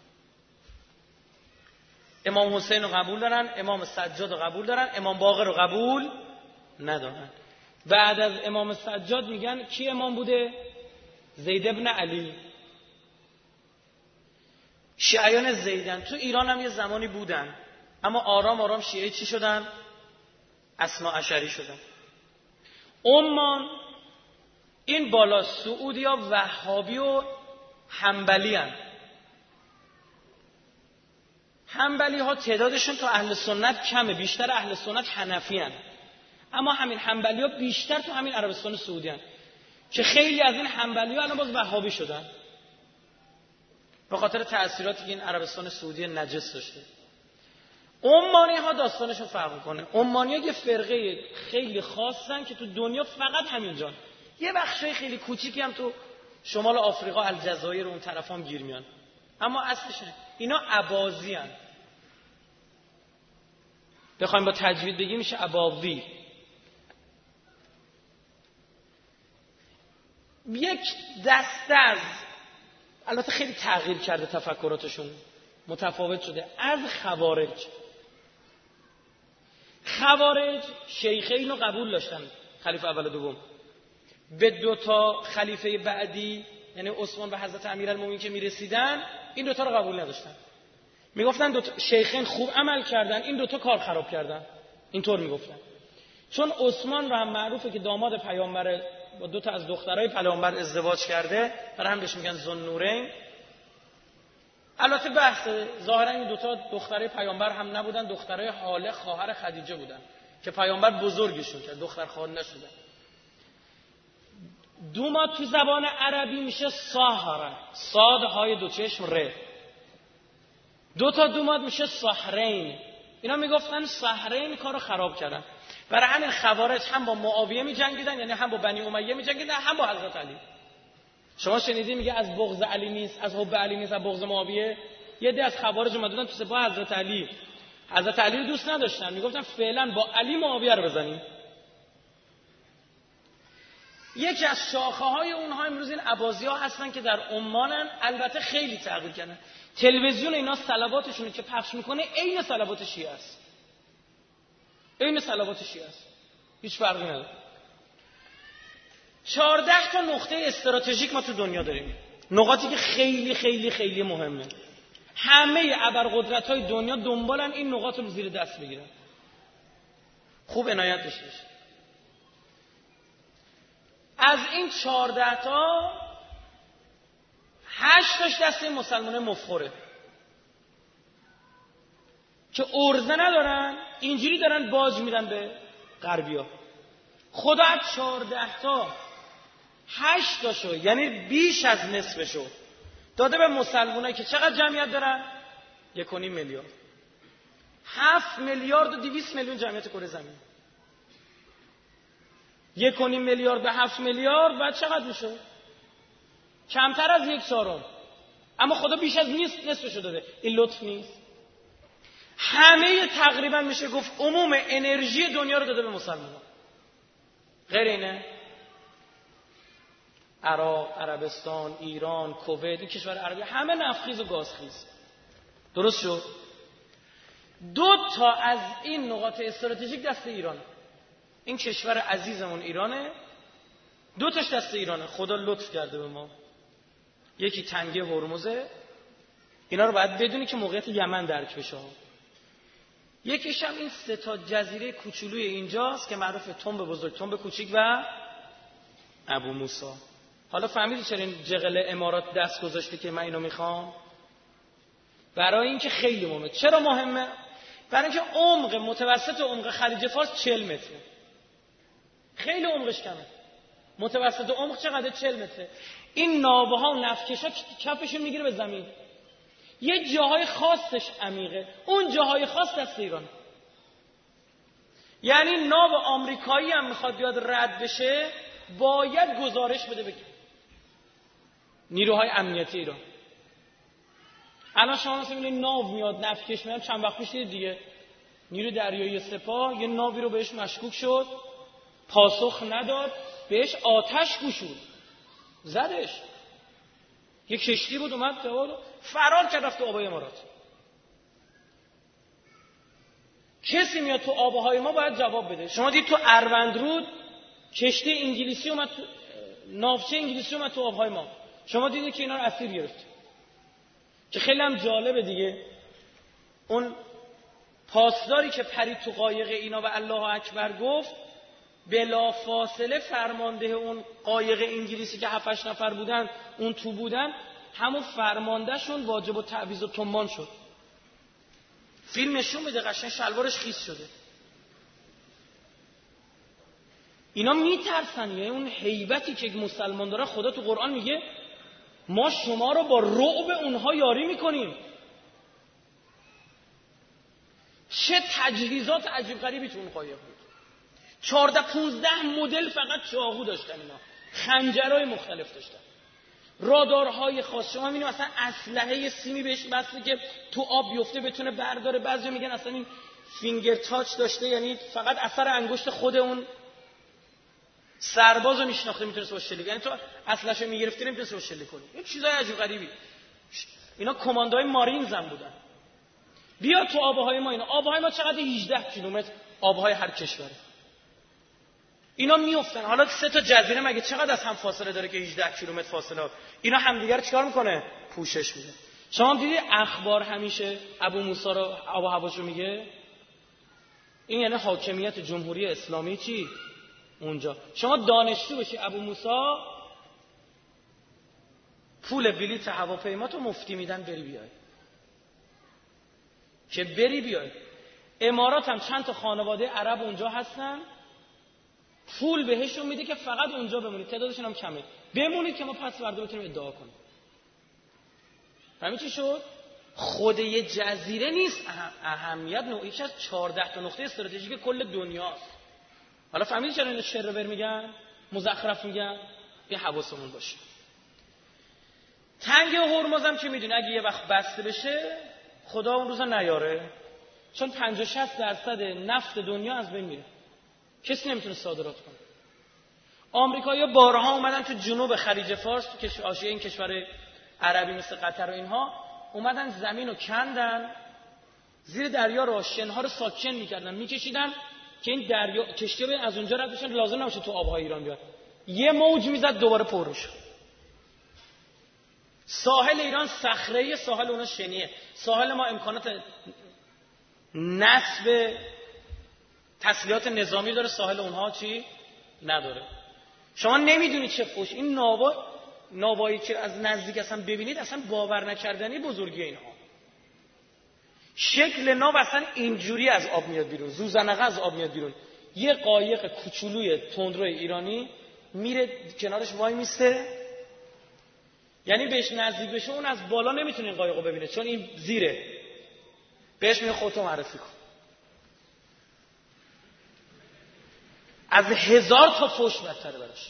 امام حسین رو قبول دارن، امام سجاد رو قبول دارن، امام باقر رو قبول ندارن. بعد از امام سجاد میگن کی امام بوده؟ زید ابن علی. شیعیان زیدن. تو ایران هم یه زمانی بودن، اما آرام آرام شیعه چی شدن؟ اثناعشری شدن. عمان این بالا سعودیا وهابی و حنبلی هن. حنبلی ها تعدادشون تو اهل سنت کمه، بیشتر اهل سنت حنفی هن. اما همین حنبلی ها بیشتر تو همین عربستان سعودی هن که خیلی از این حنبلی ها الان باز وهابی شدن به خاطر تأثیراتی که این عربستان سعودی نجس داشته. عمانی ها داستانشون فرق میکنه. عمانی ها یه فرقه خیلی خاصن که تو دنیا فقط همینجان. یه بخشای خیلی کوچیکی هم تو شمال آفریقا، الجزایر، اون طرف هم گیر میان، اما اصلش اینا اباضی هن. بخوایم با تجوید بگیم میشه اباضی. یک دسته از، البته خیلی تغییر کرده تفکراتشون، متفاوت شده، از خوارج. خوارج شیخین رو قبول داشتن، خلیفه اول و دوم. به دوتا خلیفه بعدی یعنی عثمان و حضرت امیرالمومنین که میرسیدن، این دوتا رو قبول نداشتن. میگفتن دوتا شیخین خوب عمل کردن، این دوتا کار خراب کردن. اینطور میگفتن. چون عثمان رو هم معروفه که داماد پیامبر با دوتا از دخترای پیامبر ازدواج کرده، برای هم بهش میگن ذوالنورین. البته بحث ظاهرا این دوتا دخترای پیامبر هم نبودن، دخترای حاله خواهر خدیجه بودن که پیامبر بزرگشون کرد، دختر خواهر نشدن. دوماد تو زبان عربی میشه ساهره، صاد های دو چشم ره. دو تا دوماد میشه سحرین. اینا میگفتن سحرین کارو خراب کردن. برای همین خوارج هم با معاویه میجنگیدن، یعنی هم با بنی امیه میجنگیدن، هم با حضرت علی. شما شنیدی میگه از بغض علی نیست، از حب علی نیست، از بغض معاویه. یه عده از خوارج اومدن تو سپاه حضرت علی، حضرت علی رو دوست نداشتن، میگفتن فعلا با علی معاویه رو بزنیم. یکی از شاخه های اونها امروز این اباضی‌ها هستن که در عمانن. البته خیلی تغییر کردن. تلویزیون اینا صلواتشون که پخش میکنه عین صلوات شیعه است، عین صلوات شیعه است، هیچ فرقی نداره. چهارده تا نقطه استراتژیک ما تو دنیا داریم، نقاطی که خیلی خیلی خیلی مهمه. همه ابرقدرت‌های دنیا دنبالن این نقاط رو زیر دست بگیرن. خوب عنایت داشته باشه. از این چهارده تا هشت تاش دست این مسلمانه مفخوره که ارزه ندارن، اینجوری دارن باج میدن به غربیا. خدا از چهارده تا هشت تاشو، یعنی بیش از نصفشو داده به مسلمانایی که چقدر جمعیت دارن؟ یک و نیم میلیارد. هفت میلیارد و دویست میلیون جمعیت کره زمین. یک و نیم میلیارد به هفت میلیارد بعد چقدر میشه؟ کمتر از یک چهارم. اما خدا بیش از نیست نصفشو داده. این لطف نیست؟ همه تقریبا میشه گفت عموم انرژی دنیا رو داده به مسلمانان. غیر اینه؟ عراق، عربستان، ایران، کویت، این کشور عربی همه نفتخیز و گازخیز. درست شد؟ دو تا از این نقاط استراتژیک دست ایرانه. این کشور عزیزمون ایرانه، دو تاش دست ایرانه. خدا لطف کرده به ما. یکی تنگه هرمزه، اینا رو باید بدونی که موقعیت یمن درک بشه. یکیش هم این سه تا جزیره کوچولوی اینجاست که معروفه تنب بزرگ، تنب کوچیک و ابو موسی. حالا فهمیدی چرا این جغل امارات دست گذاشته که من اینو میخوام؟ برای اینکه خیلی مهمه. چرا مهمه؟ برای اینکه عمق متوسط عمق خلیج فارس چهل متره. خیلی عمقش کمه. متوسط عمق چقدر؟ چهل متره. این ناوه ها و نفتکشا کفشون میگیره به زمین. یه جاهای خاصش عمیقه، اون جاهای خاص دست ایران. یعنی ناو آمریکایی هم میخواد بیاد رد بشه باید گزارش بده به نیروهای امنیتی ایران. الان شما مثلا میبینید ناو میاد نفتکش میاد، چند وقت پیش دیدید دیگه نیرو دریایی سپاه یه ناوی رو بهش مشکوک شد، پاسخ نداد، بهش آتش گشود، زدش. یه کشتی بود اومد فرار کرد رفت تو آبای امارات. کسی میاد تو آبهای ما باید جواب بده. شما دید تو اروندرود کشتی انگلیسی اومد تو، ناوچه انگلیسی اومد تو آبهای ما، شما دیدید که اینا رو اسیر گرفت. که خیلی هم جالبه دیگه، اون پاسداری که پرید تو قایق اینا و الله اکبر گفت، بلا فاصله فرمانده اون قایق انگلیسی که هفت هشت نفر بودن اون تو بودن، همون فرماندهشون واجب التعویض و تنبان شد. فیلم نشون میده قشنگ شلوارش خیس شده. اینا میترسن. یعنی اون هیبتی که مسلمان داره، خدا تو قرآن میگه ما شما رو با رعب اونها یاری میکنیم. چه تجهیزات عجیب غریبی تو اون قایق بود. چهارده پونزده مدل فقط چاقو داشتن اینا، خنجرهای مختلف داشتن، رادارهای خاص. شما میبینید مثلا اسلحه سیمی بهش بسته که تو آب بیفته بتونه برداره. بعضی میگن اصلا این فینگر تاچ داشته، یعنی فقط اثر انگشت خود اون سربازو میشناخته میتونه با شلیک، یعنی تو اسلحه‌شو میگرفتی نمیتونه با شلیک کنی. این چیزای عجیب غریبی. اینا کماندوهای مارینز هم بودن. بیا تو آبهای ما. اینا آبهای ما چقدر؟ هجده کیلومتر آبهای هر کشوره. اینا میافتن. حالا سه تا جزیره مگه چقدر از هم فاصله داره که هجده کیلومتر فاصله؟ اینا همدیگه رو چیکار میکنه؟ پوشش میده. شما دیدی اخبار همیشه ابو موسی رو آب و هواشو میگه؟ این یعنی حاکمیت جمهوری اسلامی چی؟ اونجا. شما دانشجو بشی ابو موسی پول بلیط هواپیما تو مفتی میدن بری بیای. که بری بیای. امارات هم چند تا خانواده عرب اونجا هستن، پول بهشون میده که فقط اونجا بمونید، تعدادشون هم کمه، بمونید که ما پس فردا بتونیم ادعا کنیم. همین چی شد؟ خود یه جزیره نیست اهم... اهمیت نوعیش از چهارده تا نقطه استراتژیک کل دنیاست. حالا فهمیدی چرا اینو شرور میگن؟ مزخرف میگن؟ یه حواسمون باشه. تنگ هرمز هم که میدونی اگه یه وقت بسته بشه خدا اون روزا نیاره، چون پنجاه شصت درصد نفت دنیا از بین میره، کسی نمیتونه صادرات کنه. آمریکایی‌ها بارها اومدن تو جنوب خلیج فارس، تو کشور آسیا، این کشور عربی مثل قطر و اینها، اومدن زمین رو کندن، زیر دریا رو شنها رو ساکن میکردن، میکشیدن که این دریا کشتی بیان از اونجا رد بشن، لازم نباشه تو آبهای ایران بیاد. یه موج میزد دوباره پر میشد. ساحل ایران صخره‌ای، ساحل اونا شنیه. ساحل ما امکانات نصب تسلیحات نظامی داره، ساحل اونها چی؟ نداره. شما نمیدونید چه فوش این ناوا ناوایی که از نزدیک اصلا ببینید اصلا باور نکردنی بزرگی اینها. شکل ناو اصلا اینجوری از آب میاد بیرون، زوزنقه از آب میاد بیرون. یه قایق کوچولوی تندروی ایرانی میره کنارش وای میسته، یعنی بهش نزدیک بشه اون از بالا نمیتونه این قایقو ببینه چون این زیره. بهش میگه خودتو معرفی کن. از هزار تا فوش بدتره براش.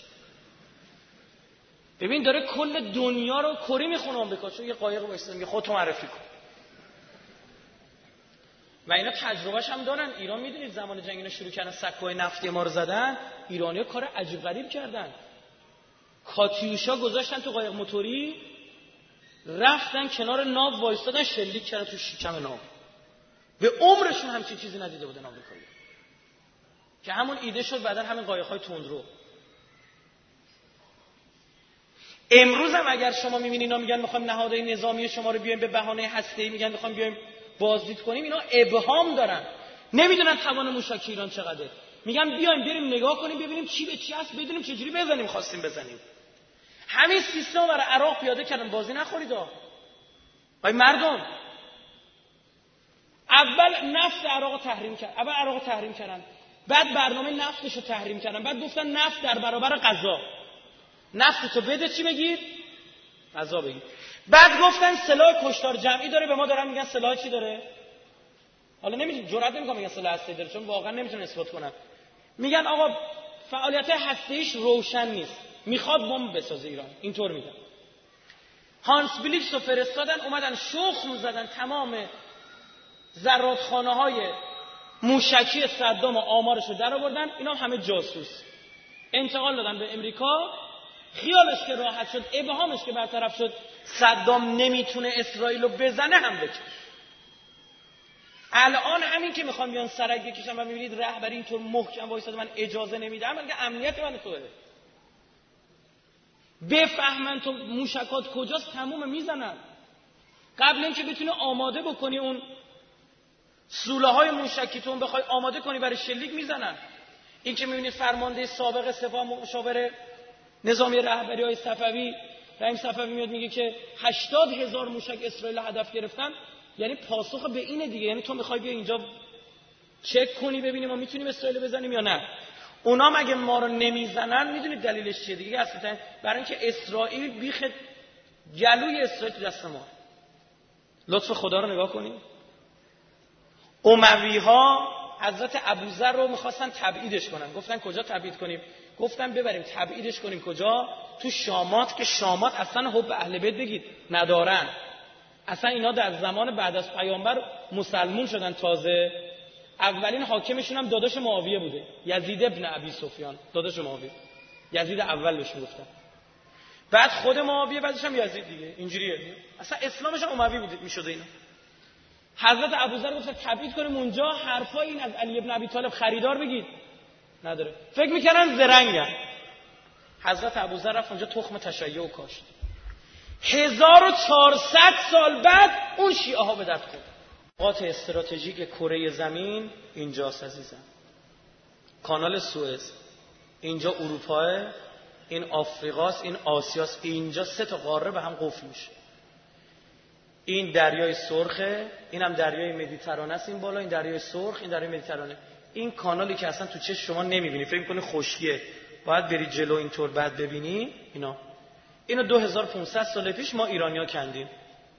ببین داره کل دنیا رو کری میخونه آمریکا چون یه قایق وایساده میگه خودتو معرفی کن. و اینا تجربهش هم دارن. ایران میدونید زمان جنگ اینا شروع کردن سکوهای نفتی ما رو زدن، ایرانی‌ها کار عجیب غریب کردن. کاتیوشا گذاشتن تو قایق موتوری، رفتن کنار ناو وایستادن، شلیک کردن تو شکم ناو. به عمرشون همچین چیزی ندیده بودن آمریکایی. که همون ایده شد بعدن همین قایق‌های تندرو. امروز هم اگر شما می‌بینید اینا میگن می‌خوایم نهادهای نظامی شما رو بیایم به بهانه هسته‌ای، میگن می‌خوایم بیایم بازدید کنیم، اینا ابهام دارن. نمیدونن توان موشک ایران چقدره. میگن بیایم بریم نگاه کنیم ببینیم چی به چی هست، بدونیم چه جوری بزنیم خواستیم بزنیم. همین سیستم برای عراق پیاده کردن، بازی نخورید ها. آی مردم، اول نفت عراق تحریم کرد، اول عراق تحریم کردن، بعد برنامه نفتش رو تحریم کردن، بعد گفتن نفت در برابر غذا. نفتتو بده چی بگیر؟ غذا بگیر. بعد گفتن سلاح کشتار جمعی داره، به ما دارن میگن سلاح چی داره؟ حالا نمیدونم، جرئت نمیکنم میگن سلاح هسته‌ای داره چون واقعا نمیتونن اثبات کنن. میگن آقا فعالیت هسته‌ایش روشن نیست، میخواد بمب بسازه ایران. اینطور میگن. هانس بلیکس رو فرستادن، اومدن شخم زدن تمام زرادخانه‌های موشکی صدام و آمارش رو در آوردن. اینا همه جاسوس. انتقال دادن به امریکا. خیالش که راحت شد، ابهامش که برطرف شد، صدام نمیتونه اسرائیل رو بزنه هم بکنه. الان همین که میخوام بیان سرک بکشن و میبینید رهبری اینطور محکم وایساده من اجازه نمیدم، من که امنیت من توئه. بفهمن تو موشکات کجاست تموم میزنن. قبل اینکه بتونه آماده بکنی اون سوله های موشکیتون بخوای آماده کنی برای شلیک میزنن. این که میبینید فرمانده سابق سپاه مشاور نظامی رهبری های صفوی رحیم صفوی میاد میگه که هشتاد هزار موشک اسرائیل هدف گرفتن، یعنی پاسخ به اینه دیگه. یعنی تو میخوای بیا اینجا چک کنی ببینیم ما میتونیم اسرائیل بزنیم یا نه. اونا مگه ما رو نمیزنن؟ میدونید دلیلش چیه دیگه؟ اصلا برای اینکه اسرائیل بیخ گلوی اسرائیل تو دست ما. لطف خدا رو نگاه کنید. اموی ها حضرت ابوذر رو میخواستن تبعیدش کنن. گفتن کجا تبعید کنیم؟ گفتن ببریم تبعیدش کنیم کجا؟ تو شامات، که شامات اصلا حب اهل بیت بگید ندارن. اصلا اینا در زمان بعد از پیامبر مسلمون شدن تازه. اولین حاکمشون هم داداش معاویه بوده، یزید ابن ابی سفیان، داداش معاویه. یزید اول بهش گفتن. بعد خود معاویه، بعدش هم یزید دیگه. اینجوریه. اصلا اسلامش هم اموی بوده میشده اینا. حضرت ابوذر گفت تبعید کنیم اونجا، حرفای این از علی ابن ابی طالب خریدار بگید نداره. فکر میکنن زرنگن. حضرت ابوذر رفت اونجا تخم تشیع و کاشت. هزار و چهارصد سال بعد اون شیعه ها به دست خورد. نقاط استراتژیک کره زمین اینجاست عزیزم. کانال سوئز، اینجا اروپا، این آفریقاست، این آسیاست. اینجا سه تا قاره به هم قفل میشه. این دریای سرخه، اینم دریای مدیترانه است، این بالا این دریای سرخ، این دریای مدیترانه. این کانالی که اصلا تو چشم شما نمیبینی، فکر می‌کنی خشکیه، باید بری جلو اینطور بعد ببینی. اینا اینو دو هزار و پانصد سال پیش ما ایرانی‌ها کندیم.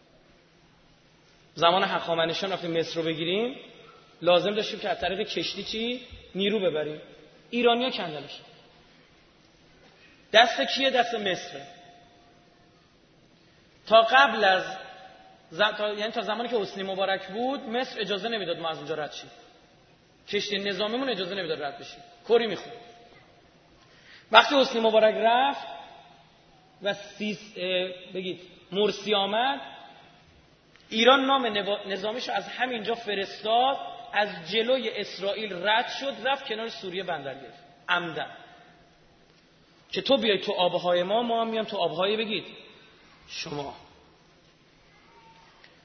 زمان هخامنشیان رفتیم مصر رو بگیریم، لازم داشتیم که از طریق کشتی چی نیرو ببریم. ایرانی‌ها کندنش. دست کیه؟ دست مصر. تا قبل از ز... تا... یعنی تا زمانی که حسنی مبارک بود مصر اجازه نمیداد ما از اونجا رد شیم. کشتی نظامیمون اجازه نمیداد رد بشیم. کری میخورد. وقتی حسنی مبارک رفت و سیس بگید مرسی آمد، ایران نام نظامیشو از همینجا فرستاد، از جلوی اسرائیل رد شد، رفت کنار سوریه بندر گرفت عمدن، که تو بیای تو آبهای ما، ما هم میام تو آبهای بگید شما.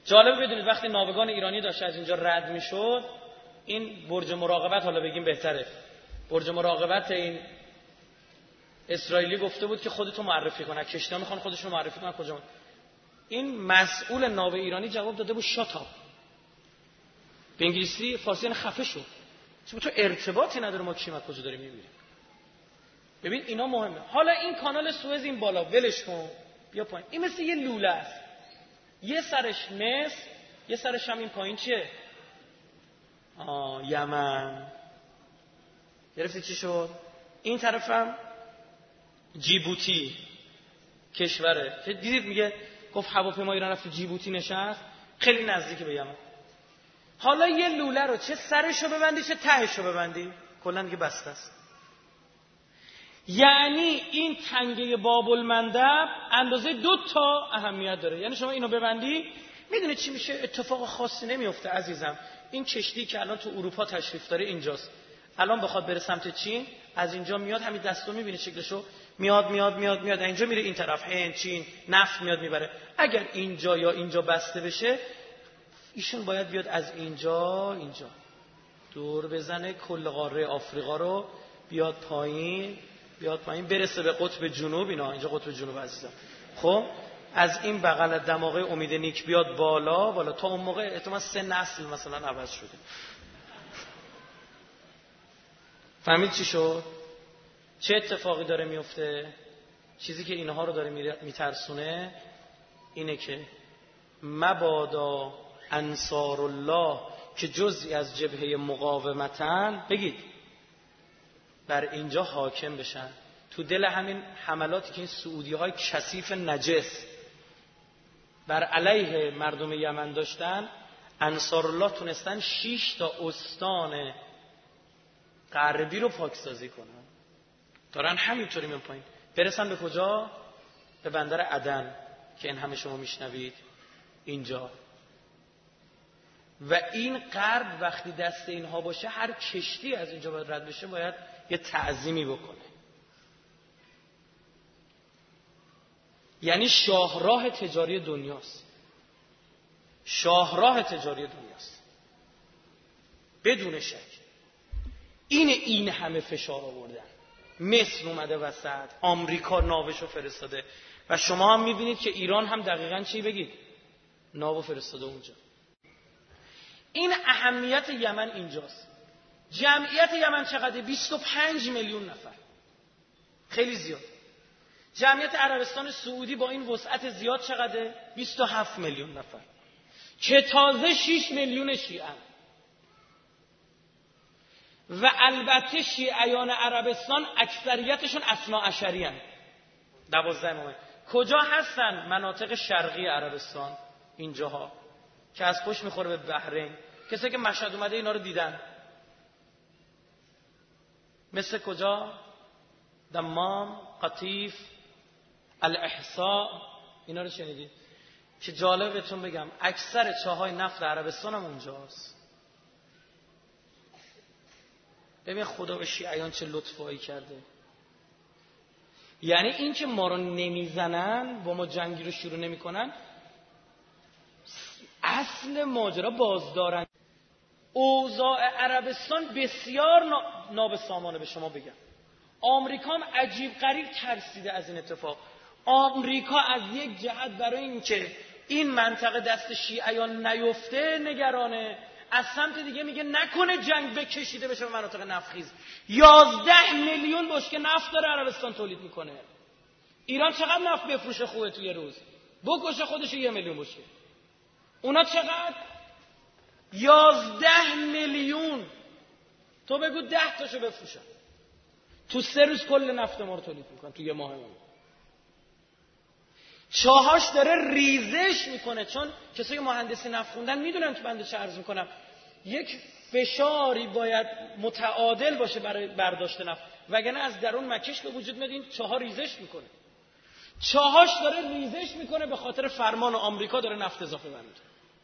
جالب بدونید وقتی ناوگان ایرانی داشت از اینجا رد میشد، این برج مراقبت، حالا بگیم بهتره، برج مراقبت این اسرائیلی گفته بود که خودتو معرفی کن، کشتی‌ها میخوان خودشون معرفی کنن کجا. این مسئول ناو ایرانی جواب داده بود شاتاپ، به انگلیسی فارسی خفه شو، چون تو ارتباطی نداره ما کی کجا داریم میبینیم. ببین اینا مهمه. حالا این کانال سوئز این بالا ولش کن بیا پایین، این مثل یه لوله است، یه سرش مصر، یه سرش هم این پایین چیه؟ آه یمن. گرفتی چی شد؟ این طرفم جیبوتی کشوره. دیدید میگه گفت هواپیما ایران رفت جیبوتی نشست، خیلی نزدیک به یمن. حالا یه لوله رو چه سرشو ببندی چه تهشو ببندی کلا دیگه بسته است. یعنی این تنگه باب المندب اندازه دو تا اهمیت داره. یعنی شما اینو ببندی میدونی چی میشه؟ اتفاق خاصی نمیفته عزیزم. این کشتی که الان تو اروپا تشریف داره اینجاست، الان بخواد بره سمت چین، از اینجا میاد، همین دستو میبینی شکلشو، میاد میاد میاد میاد اینجا میره این طرف، هند چین نفت میاد میبره. اگر اینجا یا اینجا بسته بشه، ایشون باید بیاد از اینجا اینجا دور بزنه کل قاره آفریقا رو، بیاد پایین بیاد پایین برسه به قطب جنوب. اینا اینجا قطب جنوب عزیزم. خب از این بغل دماغه امید نیک بیاد بالا بالا، تا اون موقع احتمال سه نسل مثلا عوض شده. فهمید چی شد؟ چه اتفاقی داره میفته؟ چیزی که اینها رو داره میترسونه اینه که مبادا انصار الله که جزئی از جبهه مقاومتن، بگید بر اینجا حاکم بشن. تو دل همین حملاتی که این سعودی های کثیف نجس بر علیه مردم یمن داشتن، انصار الله تونستن شش تا استان غربی رو پاکسازی کنن. دارن همینطوری میان پایین، برسن به کجا؟ به بندر عدن که این همه شما میشنوید اینجا. و این غرب وقتی دست اینها باشه، هر کشتی از اینجا باید رد بشه باید یه تعظیمی بکنه. یعنی شاهراه تجاری دنیاست، شاهراه تجاری دنیاست بدون شک. این این همه فشار آوردن، مصر اومده وسط، آمریکا ناوشو فرستاده و شما هم میبینید که ایران هم دقیقاً چی بگید ناو فرستاده اونجا. این اهمیت یمن اینجاست. جمعیت یمن چقدر؟ بیست و پنج میلیون نفر، خیلی زیاد. جمعیت عربستان سعودی با این وسعت زیاد چقدر؟ بیست و هفت میلیون نفر که تازه شش میلیون شیعه. و البته شیعیان عربستان اکثریتشون اثناعشری هستند، دوازده امامه. کجا هستن؟ مناطق شرقی عربستان، اینجاها که از پشت میخوره به بحرین. کسی که مشهد اومده اینا رو دیدن. مثل کجا؟ دمام، قطیف، الاحساء، اینا رو شنیدید؟ که جالب بهتون بگم اکثر چاهای نفت عربستان هم اونجاست. ببین خدا به شیعیان چه لطفایی کرده. یعنی این که ما رو نمیزنن، با ما جنگی رو شروع نمی کنن، اصل ماجرا بازدارن. اوضاع عربستان بسیار نابسامانه. به شما بگم آمریکا هم عجیب غریب ترسیده از این اتفاق. آمریکا از یک جهت برای اینکه این منطقه دست شیعیان نیفته نگرانه، از سمت دیگه میگه نکنه جنگ بکشیده بشه به مناطق نفتخیز. یازده میلیون بشکه نفت داره عربستان تولید میکنه. ایران چقدر نفت بفروشه خوبه توی روز؟ بکشه خودشو یه میلیون بشکه. اونا چقدر؟ یازده میلیون. تو بگو ده تاشو بفروشن، تو سه روز کل نفت ما رو تولید میکنن، تو یه ماه ما. چاهاش داره ریزش میکنه، چون کسایی که مهندسی نفت خوندن میدونن که بنده چه عرض میکنم، یک فشاری باید متعادل باشه برای برداشت نفت، وگرنه از درون مکش به وجود میاد، این چاها ریزش میکنه. چاهاش داره ریزش میکنه به خاطر فرمان آمریکا داره نفت اضافه برمی‌داره.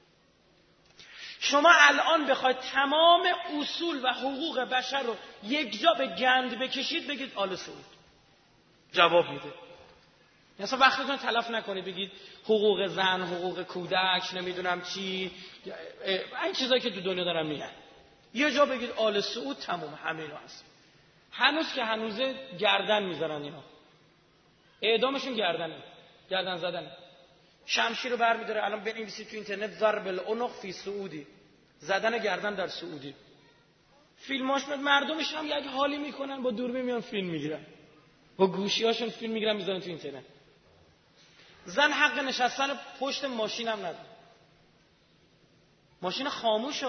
شما الان بخواید تمام اصول و حقوق بشر رو یک جا به گند بکشید بگید آل سعود، جواب میده. مثلا وقتتون تلف نکنید بگید حقوق زن، حقوق کودک، نمیدونم چی، این چیزایی که تو دنیا دارن میگن. یه جا بگید آل سعود، تموم، همه اینا هست. هنوز که هنوزه گردن میذارن اینا، اعدامشون گردنه، گردن زدنه. شمشیر رو برمی‌داره، الان بنویسید تو اینترنت ضرب العنق فی سعودی، زدن گردن در سعودی. فیلماش میاد، مردمش هم یک حالی میکنن، با دوربین میان فیلم میگیرن، با گوشی‌هاشون فیلم میگیرن میذارن تو اینترنت. زن حق نشستن پشت ماشین هم نداره، ماشین خاموشه.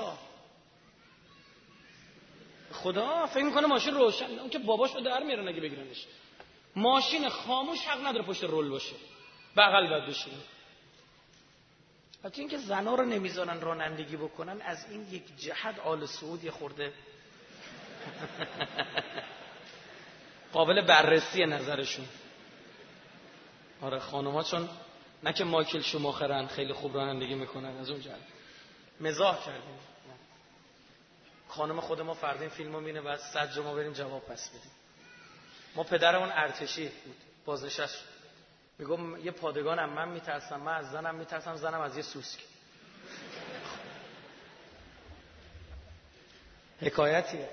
خدا فکر میکنه ماشین روشن، اون که باباش رو در میارن اگه بگیرنش. ماشین خاموش حق نداره پشت رول باشه، بغل باید بشینه. حتی اینکه زنا رو نمیذارن رانندگی بکنن، از این یک جهت آل سعود یه خورده قابل بررسی نظرشون. آره خانوما چون نه که مایکل شوماخرن خیلی خوب رانندگی میکنن، از اون جهت مزاح کردیم. خانم خود ما فردا این فیلمو میبینه، بعد صد ما بریم جواب پس بدیم. ما پدرمون ارتشی بود، بازنشست. میگم یه پادگانم من میترسم، من از زنم میترسم، زنم از یه سوسک. حکایتیه.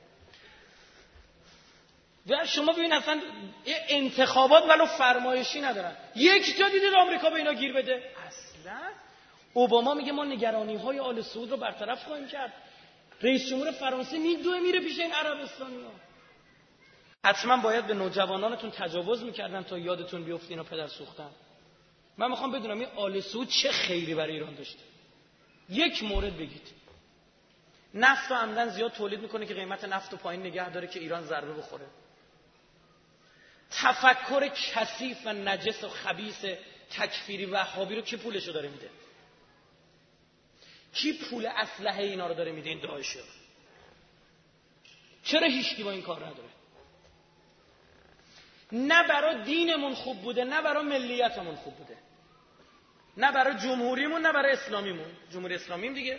و شما ببین اصلا انتخابات ولو فرمایشی ندارن. یک جا دیدید آمریکا به اینا گیر بده؟ اصلا. اوباما میگه ما نگرانی‌های آل سعود رو برطرف خواهیم کرد. رئیس جمهور فرانسه میدوه میره پیش این عربستانی‌ها. حتما باید به نوجوانانتون تجاوز میکردن تا یادتون بیفته اینا پدر سوختن. من میخوام بدونم این آل سعود چه خیری برای ایران داشته. یک مورد بگید. نفت و عمدن زیاد تولید میکنه که قیمت نفت رو پایین نگه داره که ایران ضربه بخوره. تفکر کثیف و نجس و خبیث تکفیری وهابی رو کی پولشو داره میده؟ کی پول اسلحه اینا رو داره میده؟ این داعشی. چرا هیچکی با این کار نداره؟ نه برای دینمون خوب بوده، نه برای ملیتمون خوب بوده، نه برای جمهوریمون، نه برای اسلامیمون. جمهوری اسلامیم دیگه.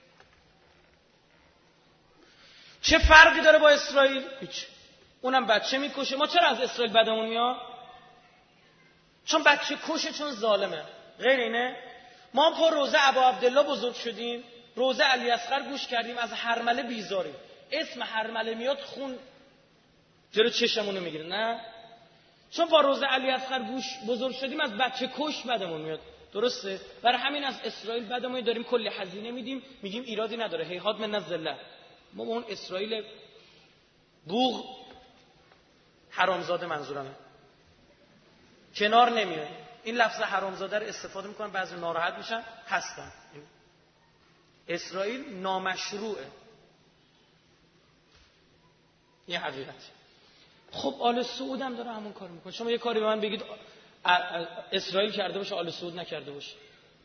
چه فرقی داره با اسرائیل؟ هیچ. اونم بچه میکشه. ما چرا از اسرائیل بدمون میاد؟ چون بچه کشه، چون ظالمه. غیر اینه. ما پا روزه ابا عبدالله بزرگ شدیم، روزه علی اصغر گوش کردیم، از هرمله بیزاریم. اسم هرمله میاد خون جلو چشمونو میگیره. نه، چون با روزه علی اصغر گوش بزرگ شدیم از بچه کش بدمون میاد. درسته؟ برای همین از اسرائیل بدمون داریم، کلی هزینه میدیم، میگیم ایرادی نداره، هیهات من الذله. ما اون اسرائیل بوغ حرامزاده منظورمه کنار نمیاد. این لفظ حرامزاده رو استفاده میکنن، بعضی ناراحت میشن، هستن. اسرائیل نامشروعه، یه حقیقت. خب آل سعود هم داره همون کار میکنه. شما یه کاری به من بگید اسرائیل کرده باشه آل سعود نکرده باشه.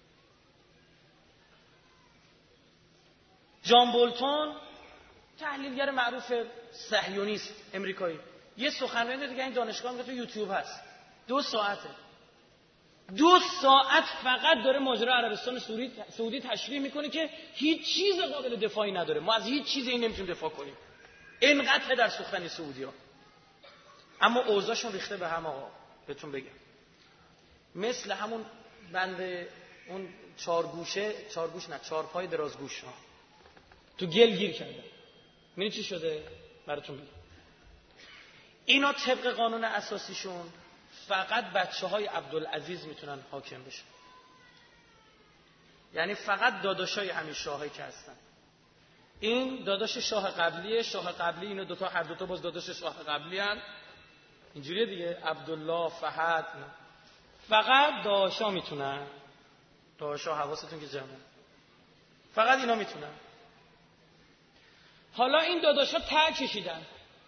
جان بولتون تحلیلگر معروف صهیونیست امریکایی، یه سخنرانی دیگه این دانشگاه میگه تو یوتیوب هست، دو ساعته، دو ساعت فقط داره ماجرا عربستان سعودی تشریح میکنه که هیچ چیز قابل دفاعی نداره. ما از هیچ چیزی این نمیتونیم دفاع کنیم. اینقدر در سخنی سعودی‌ها. اما اوضاعشون ریخته به هم. آقا بهتون بگم مثل همون بند اون چهار گوشه، چهار گوش نه چهار پای دراز گوش ها تو گل گیر کرده. می‌بینی چی شده؟ براتون میگم. اینا طبق قانون اساسیشون فقط بچه‌های عبدالعزیز میتونن حاکم بشن. یعنی فقط داداشای همین شاهایی که هستن. این داداش شاه قبلیه، شاه قبلی اینو دوتا، هر دوتا باز داداش شاه قبلی هن. اینجوریه دیگه. عبدالله، فهد، فقط داداشا میتونن. داداشا حواستون که جمعه، فقط اینا میتونن. حالا این داداشا ته کشیدن،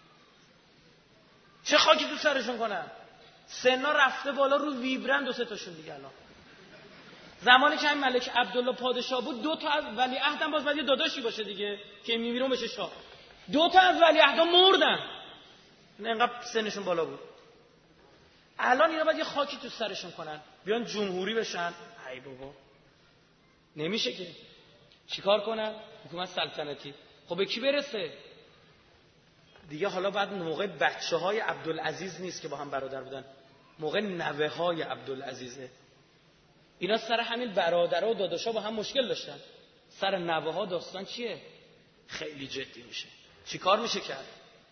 چه خاکی تو سرشون کنن؟ سنا رفته بالا، رو ویبرن دو سه تاشون دیگه. الان زمانی که این ملک عبدالله پادشاه بود، دو تا از ولیعهد هم باز باید یه داداشی باشه دیگه که میمیره بشه شاه. دو تا از ولیعهدها مردن، اینقدر سنشون بالا بود. الان اینا باید یه خاکی تو سرشون کنن، بیان جمهوری بشن. ای بابا نمیشه که. چیکار کنن؟ حکومت سلطنتی. خب به کی برسه دیگه؟ حالا بعد موقع بچه‌های عبدالعزیز نیست که با هم برادر بودن، موقع نوه های عبدالعزیزه. اینا سر همین برادرها و داداشا با هم مشکل داشتن. سر نوه ها داستان چیه؟ خیلی جدی میشه. چی کار میشه کرد؟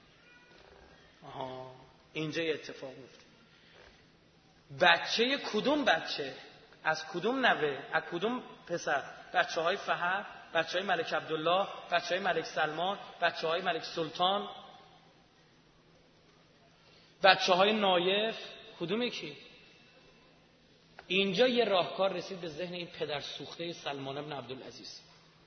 آها اینجا یه اتفاق میفته. بچه کدوم بچه؟ از کدوم نوه؟ از کدوم پسر؟ بچه های فهد، بچه های ملک عبدالله، بچه های ملک سلمان، بچه های ملک سلطان، بچه های نایف، کدوم یکی؟ اینجا یه راهکار رسید به ذهن این پدر سوخته سلمان ابن عبدالعزیز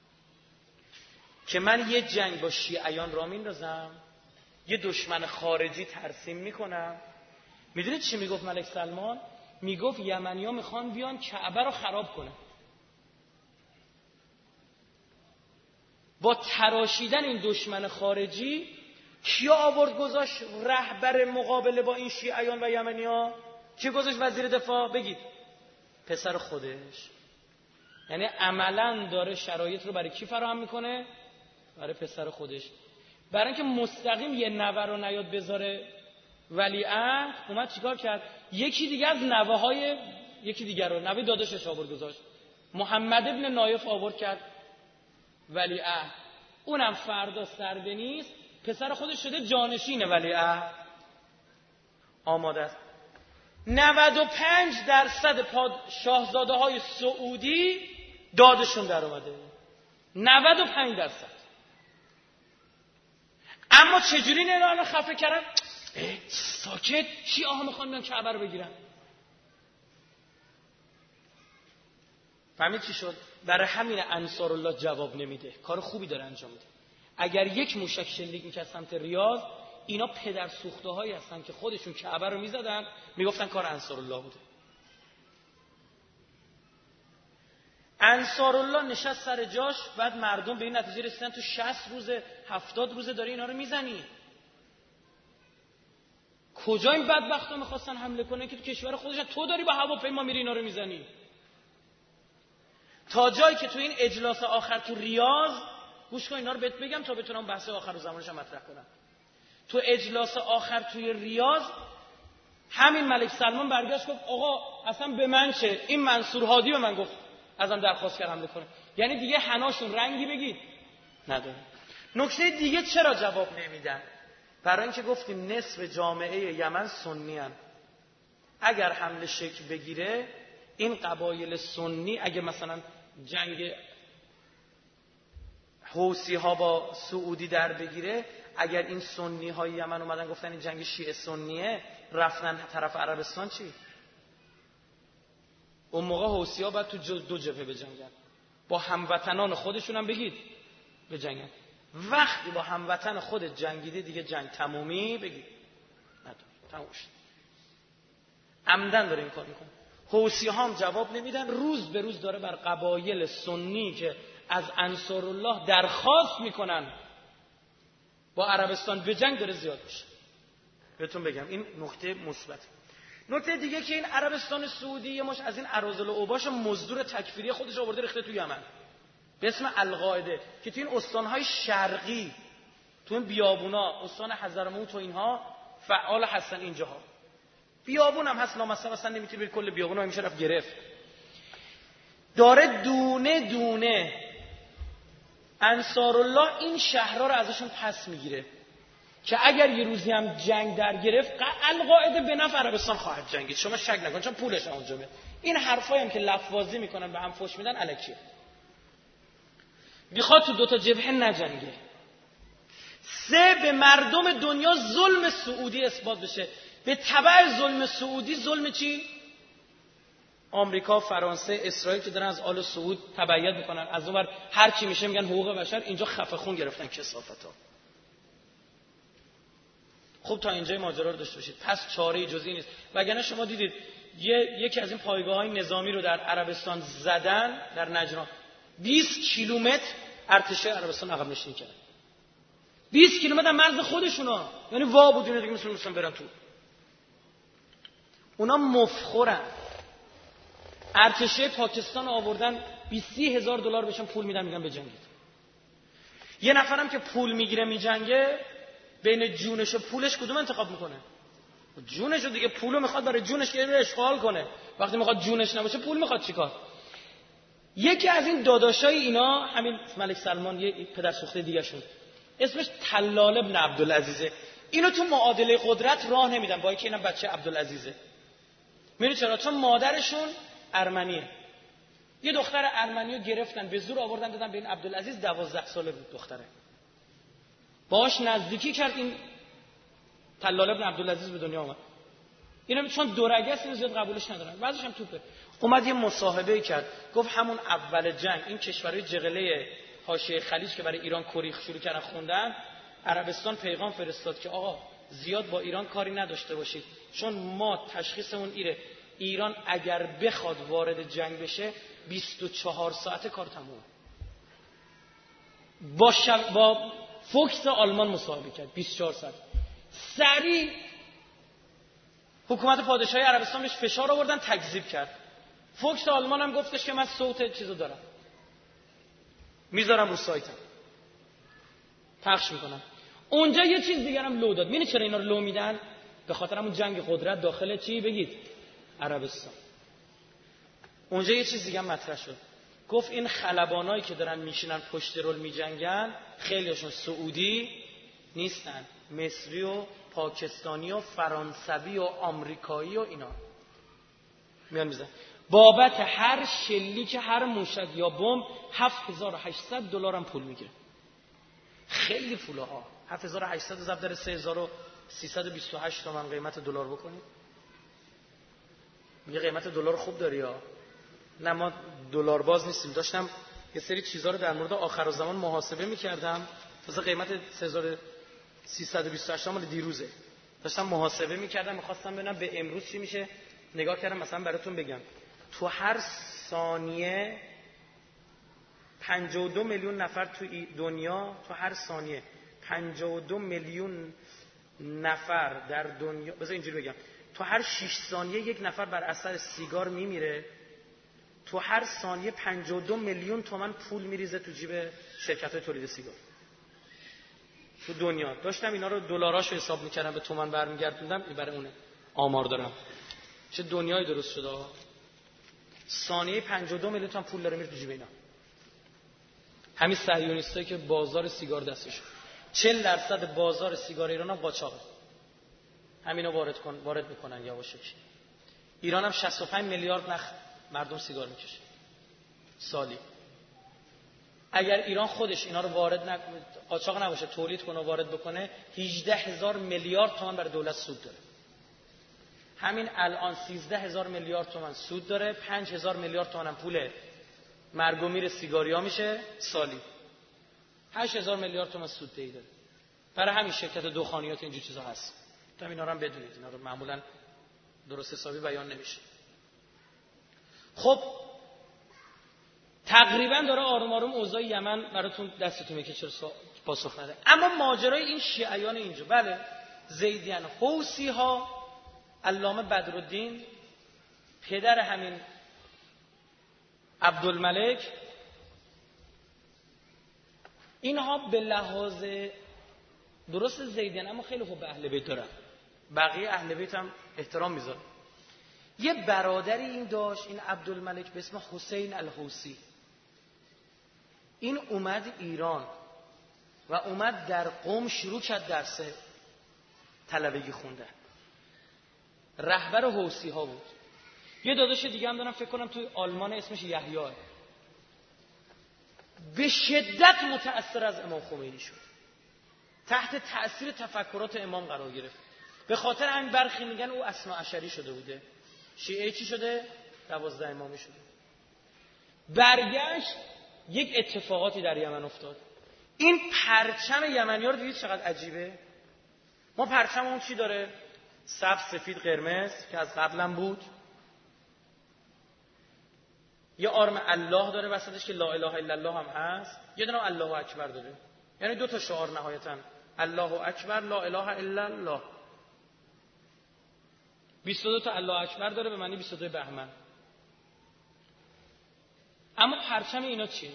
که من یه جنگ با شیعیان را میندازم، یه دشمن خارجی ترسیم میکنم. میدونید چی میگفت ملک سلمان؟ میگفت یمنی‌ها میخوان بیان کعبه رو خراب کنه. با تراشیدن این دشمن خارجی کیا آورد گذاشت رهبر مقابله با این شیعیان و یمنی‌ها؟ کی گذاشت وزیر دفاع؟ بگید. پسر خودش. یعنی عملاً داره شرایط رو برای کی فراهم میکنه؟ برای پسر خودش. برای اینکه مستقیم یه نوه رو نیاد بذاره ولیعهد، اومد چیکار کرد؟ یکی دیگه از نوه های یکی دیگه رو، نوه داداشش آورد گذاشت. محمد ابن نایف آورد کرد ولیعهد. اونم فردا سرده نیست، پسر خودش شده جانشین ولیعهد. آماده است. نود و پنج درصد شاهزاده های سعودی دادشون در اومده. نود و پنج درصد. اما چجوری اینا رو خفه کردن؟ ساکت، شیعه میخوان بیان کعبه رو بگیرن. فهمید چی شد؟ برای همین انصار الله جواب نمیده. کار خوبی داره انجام میده. اگر یک موشک شلیک میکرد سمت ریاض، اینا پدر سوخته هایی هستن که خودشون کعبه رو میزدن، میگفتن کار انصار الله بوده. انصار الله نشست سر جاش، بعد مردم به این نتیجه رسیدن تو شصت روزه هفتاد روزه داری اینا رو میزنی. کجا این بدبختا میخواستن حمله کنن که تو کشور خودشن تو داری با هواپیما میری اینا رو میزنی؟ تا جایی که تو این اجلاس آخر تو ریاض، گوش کن اینا رو بهت بگم تا بتونم بحث آخر و زمانش هم مطرح کنم. تو اجلاس آخر توی ریاض همین ملک سلمان برگشت گفت آقا اصلا به من چه، این منصور هادی به من گفت ازم درخواست کردم حمله کنه. یعنی دیگه حناشون رنگی بگید نداره. نکته دیگه چرا جواب نمیدن؟ برای اینکه گفتیم نصف جامعه یمن سنی هن. اگر حمله شکل بگیره این قبایل سنی، اگه مثلا جنگ حوثی ها با سعودی در بگیره، اگر این سنی های یمن اومدن گفتن این جنگ شیعه سنیه، رفتن طرف عربستان، چی؟ اون موقع حوثی ها باید تو دو جبهه بجنگن، با هموطنان خودشون هم بگید بجنگن. وقتی با هموطن خودت جنگیده دیگه جنگ تمومی بگید نداره، تموم شد. عمدن داره این کار میکنه. حوثی ها هم جواب نمیدن. روز به روز داره بر قبایل سنی که از انصار الله درخواست میکنن با عربستان به جنگ داره زیاد میشه. بهتون بگم این نکته مثبت. نکته دیگه که این عربستان سعودی یه مش از این اراذل و اوباش مزدور تکفیری خودش آورده ریخته تو یمن به اسم القاعده، که تو این استانهای شرقی، تو این بیابونا، استان حضرموت و اینها فعال هستن. اینجاها بیابون هم هست نامصب، اصلا نمیتونی بری کل بیابونا میشه رفت گرفت. داره دونه دونه انصار الله این شهرها رو ازشون پس میگیره که اگر یه روزی هم جنگ در گرفت القاعده به نفع عربستان خواهد جنگید، شما شک نکن، چون پولش هم اونجا میاد. این حرفایی هم که لفظی میکنن به هم فوش میدن الکیه. میخواد تو دوتا جبهه نجنگه. سه، به مردم دنیا ظلم سعودی اثبات بشه. به تبع ظلم سعودی ظلم چی؟ آمریکا، فرانسه، اسرائیل که دارن از آل سعود تبعیت میکنن، از اونور هر کی میشه میگن حقوق بشر، اینجا خفه خون گرفتن کثافتا. خوب تا اینجای ماجرا رو داشته باشید. پس چاره‌ای جز این نیست. وگرنه شما دیدید یه یکی از این پایگاه‌های نظامی رو در عربستان زدن، در نجران بیست کیلومتر ارتش عربستان عقب نشینی کرد. بیست کیلومتر مرز خودشونا، یعنی وا بود اینا دیگه مثلا مثلا برن تو. اونا مفخورن. ارتش پاکستان آوردن بیست هزار دلار بهشون پول میدن، میگن بجنگید. یه نفرم که پول میگیره میجنگه، بین جونش و پولش کدوم انتخاب میکنه؟ جونش رو دیگه، پولو میخواد برای جونش که اشغال کنه. وقتی میخواد جونش نباشه پول میخواد چیکار؟ یکی از این داداشای اینا همین ملک سلمان، یه پدر سوخته دیگه شون اسمش طلال ابن عبدالعزیزه. اینو تو معادله قدرت راه نمیدن با اینکه اینم بچه عبدالعزیزه. میدونی چرا؟ چون مادرشون ارمنیه. یه دختر ارمنیو گرفتن به زور آوردن دادن به این عبدالعزیز. دوازده ساله بود دختره. باهاش نزدیکی کرد این طلال ابن عبدالعزیز به دنیا اومد. اینا چون دورگه است زیاد قبولش ندارن. بعضیش هم توپه. اومد یه مصاحبه کرد. گفت همون اول جنگ این کشورهای جغله حاشیه خلیج که برای ایران کوریخ شروع کردن خوندن، عربستان پیغام فرستاد که آقا زیاد با ایران کاری نداشته باشید، چون ما تشخیصمون ایره ایران اگر بخواد وارد جنگ بشه بیست و چهار ساعت کار تمومه. با شب... با فوکس آلمان مصاحبه کرد بیست و چهار ساعت. سریع حکومت پادشاهی عربستان بهش فشار آوردن، تکذیب کرد. فوکس آلمان هم گفتش که من صوت چیزو دارم میذارم رو سایتم پخش میکنم. اونجا یه چیز دیگر هم لو داد. می‌بینی چرا اینا رو لو میدن؟ به خاطر همون جنگ قدرت داخل چی بگید عربستان. اونجا یه چیز دیگه هم مطرح شد. گفت این خلبانایی که دارن میشینن پشت رول میجنگن خیلیشون سعودی نیستن، مصری و پاکستانی و فرانسوی و آمریکایی و اینا میان میزنن. بابت هر شلیک هر موشک یا بمب هفت هزار و هشتصد دلار هم پول میگیره. خیلی پوله ها. هفت هزار و هشتصد ضرب در سه هزار و سیصد و بیست و هشت تومان قیمت دلار بکنید. میگه قیمت دلار خوب داری ها. نه ما دلار باز نیستیم. داشتم یه سری چیزا رو در مورد آخرالزمان محاسبه میکردم. مثلا قیمت سه هزار و سیصد و بیست و هشت مال دیروزه. داشتم محاسبه میکردم، میخواستم ببینم به امروز چی میشه. نگاه کردم مثلا براتون بگم تو هر ثانیه پنجاه و دو میلیون نفر تو دنیا، تو هر ثانیه پنجاه و دو میلیون نفر در دنیا، بذار اینجوری بگم، تو هر شش ثانیه یک نفر بر اثر سیگار میمیره. تو هر ثانیه پنجاه و دو میلیون تومان پول میریزه تو جیب شرکت‌های تولید سیگار تو دنیا. داشتم اینا رو دلاراشو حساب میکردم به تومان برمیگردوندم. این برای اونه آمار دارم. چه دنیای درست شده. ثانیه پنجاه و دو میلیون تومان پول داره میره تو جیب اینا. همین صهیونیستایی که بازار سیگار دستشون، چهل درصد بازار سیگار ایران هم قاچاقه. همینا وارد کن وارد میکنن یواشکی. ایران هم شصت و پنج میلیارد نخ مردم سیگار میکشه سالی. اگر ایران خودش اینا رو وارد نکنه، قاچاق نباشه، تولید کنه و وارد بکنه، هجده هزار میلیارد تومان برای دولت سود داره. همین الان سیزده هزار میلیارد تومان سود داره. پنج هزار میلیارد تومان هم پول مرگ و میر سیگاریا میشه سالی. هشت هزار میلیارد تومان سود دهی داره. برای همین شرکت دخانیات اینجور چیزا هست. تا اینا رو هم بدونید. اینا رو معمولا درست حسابی بیان نمیشه. خب تقریبا داره آروم آروم اوضاع یمن براتون دستتون میگه چرا پاسخ نده. اما ماجرای این شیعیان اینجا، بله زیدیان حوسی ها، علامه بدرالدین پدر همین عبدالملک، اینها به لحاظ درست زیدیان اما خیلی خوب به اهل بیت دارن. بقیه اهل بیت هم احترام میذارن. یه برادری این داشت، این عبدالملک، به اسم حسین الحوسی. این اومد ایران و اومد در قم شروع کرد درس طلبگی خوندن. رهبر حوسی ها بود. یه داداش دیگه هم دارم فکر کنم توی آلمان اسمش یحیی. به شدت متأثر از امام خمینی شد. تحت تأثیر تفکرات امام قرار گرفت. به خاطر همین برخی میگن او اثنا عشری شده بوده. شیعه چی شده؟ دوازده امامی شده. برگشت، یک اتفاقاتی در یمن افتاد. این پرچم یمنی‌ها رو دیدید چقدر عجیبه؟ ما پرچممون چی داره؟ سبز، سفید، قرمز که از قبلم بود. یه آرم الله داره وسطش که لا اله الا الله هم هست. یه دونه الله اکبر داره. یعنی دو تا شعار نهایتاً، الله اکبر، لا اله الا الله. بیست و دو تا الله اکبر داره به معنی بیست و دو بهمن. اما پرچم اینا چیه؟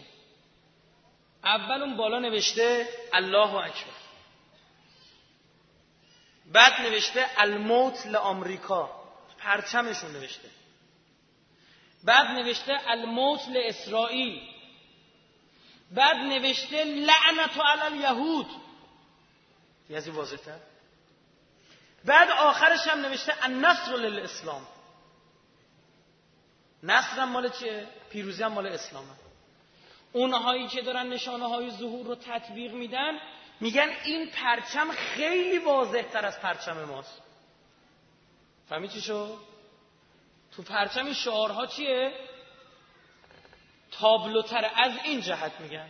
اول اون بالا نوشته الله اکبر. بعد نوشته الموت لآمریکا، پرچمشون نوشته. بعد نوشته الموت لاسرائیل. بعد نوشته لعنت علی الیهود. یه از این واضح‌تر. بعد آخرش هم نوشته النصر للاسلام. نصر هم مال چیه؟ پیروزی هم مال اسلامه. اونهایی که دارن نشانه های ظهور رو تطبیق میدن میگن این پرچم خیلی واضح تر از پرچم ماست. فهمی چی شو؟ تو پرچم این شعارها چیه؟ تابلوتر از این جهت میگن.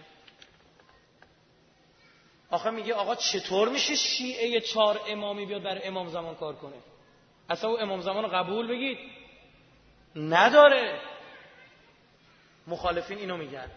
آخه میگه آقا چطور میشه شیعه چهار امامی بیاد برای امام زمان کار کنه؟ اصلا او امام زمان رو قبول بگید نداره. مخالفین اینو میگن.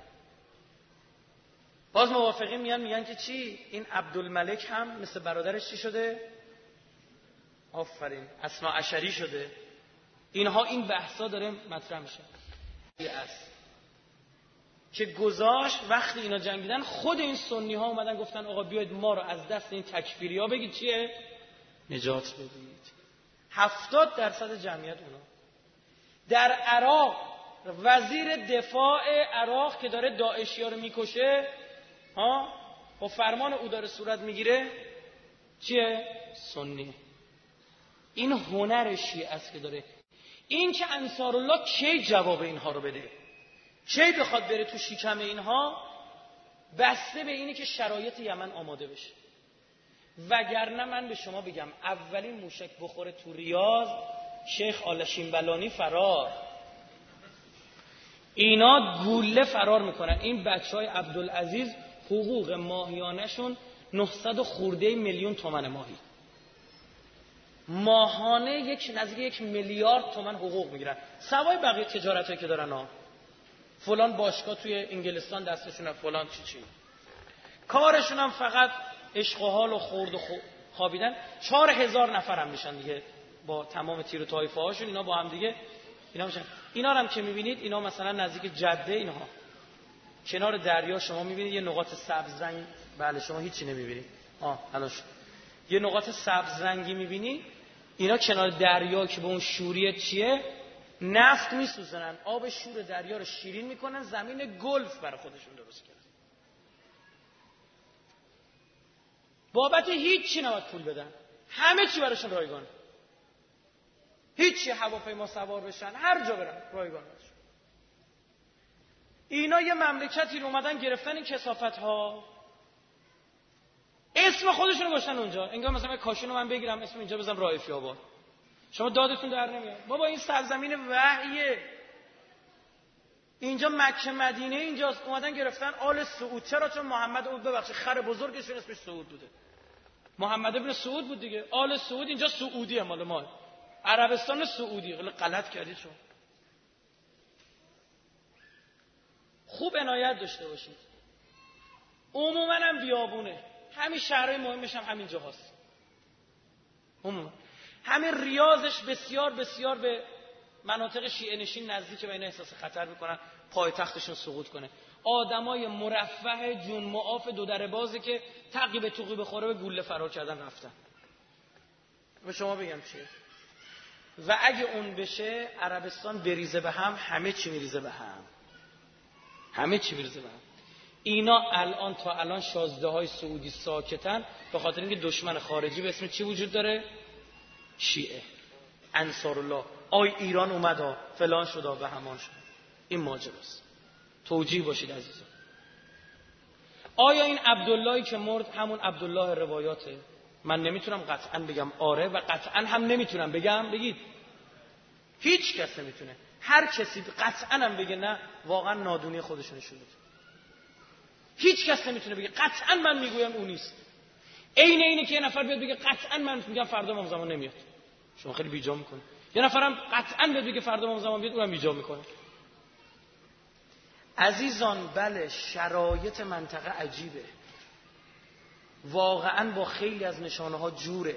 باز موافقین میان میگن که چی؟ این عبدالملک هم مثل برادرش چی شده؟ آفرین اثنا عشری شده. اینها این بحثا داره مطرح میشه. است که گذاشت وقتی اینا جنگیدن خود این سنی ها اومدن گفتن آقا بیاید ما رو از دست این تکفیری ها بگید چیه؟ نجات بدید. هفتاد درصد جمعیت اونا. در عراق وزیر دفاع عراق که داره داعشی ها رو میکشه ها با فرمان او داره صورت میگیره چیه؟ سنی. این هنر شیعه است که داره. این که انصارالله کی جواب اینها رو بده، کی بخواد بره تو شکم اینها، بسته به اینه که شرایط یمن آماده بشه. وگرنه من به شما بگم اولین موشک بخوره تو ریاض شیخ آلشین بلانی فرار، اینا گوله فرار میکنن. این بچه های عبدالعزیز حقوق ماهیانشون نهصد خورده میلیون تومن ماهی، ماهانه یک نزدیک یک میلیارد تومن حقوق میگیرن، سوای بقیه تجارتایی که دارن ها. فلان باشگاه توی انگلستان دستشونه، فلان چی چی. کارشون هم فقط عشق و حال و خورد و خوابیدن. چهار هزار نفر هم میشن دیگه با تمام تیر و طایفه هاشون. اینا با هم دیگه اینا میشن. اینا هم که میبینید اینا مثلا نزدیک جده اینها کنار دریا شما میبینید یه نقاط سبز رنگ. بله شما هیچی نمیبینید. آه الان یه نقاط سبز رنگی میبینی، اینا کنار دریا که به اون شوریه چیه؟ نفت میسوزنن، آب شور دریا رو شیرین میکنن، زمین گلف برای خودشون درست کردن. بابت هیچی نباید پول بدن، همه چی براشون رایگانه. هیچی هواپیما سوار بشن، هر جا برن رایگان بشن. اینا یه مملکتی رو اومدن گرفتن این کثافت ها، اسم خودشون رو گذاشتن اونجا. انگار مثلا کاشون رو من بگیرم اسم اینجا بزنم رائفی آباد، شما دادتون در نمیاد. بابا این سرزمین وحیه، اینجا مکه مدینه اینجاست. اومدن گرفتن آل سعود. چرا؟ چون محمد اون ببخشید خر بزرگشون اسمش سعود بوده، محمد ابن سعود بود دیگه. آل سعود اینجا سعودیه، مال ما عربستان سعودی. غلط کردید شما. خوب عنایت داشته باشید. عموما هم بیابونه، همین شهرهای مهمش هم همین جاهاست. عموما همین ریاضش بسیار بسیار به مناطق شیعه نشین نزدیکه و اینا احساس خطر میکنن پایتختشون سقوط کنه. آدمای مرفه جون معاف دو در بازی که تقی به توقی بخوره به گوله فرار کردن رفتن. به شما بگم چیه؟ و اگه اون بشه عربستان بریزه به هم، همه چی میریزه به هم، همه چی میریزه به هم. اینا الان تا الان شازده های سعودی ساکتن به خاطر اینکه دشمن خارجی به اسم چی وجود داره؟ شیعه، انصارالله. آی ایران اومد فلان شد به همان شد. این ماجراست. توجیه باشید عزیزان. آیا این عبداللهی که مرد همون عبدالله روایاته؟ من نمیتونم قطعا بگم آره و قطعا هم نمیتونم بگم بگید. هیچ کس نمیتونه. هر کسی قطعا هم بگه نه، واقعا نادونی خودشون نشون میده. هیچ کس نمیتونه بگه قطعا من میگویم اون نیست. عین اینه که یه نفر بیاد بگه قطعا من میگم فردا امام زمان نمیاد. شما خیلی بیجا میکنه. یه نفرم قطعا بیاد بگه فردا امام زمان بیاد، اونم بیجا میکنه. عزیزان بله شرایط منطقه عجیبه، واقعا با خیلی از نشانه ها جوره.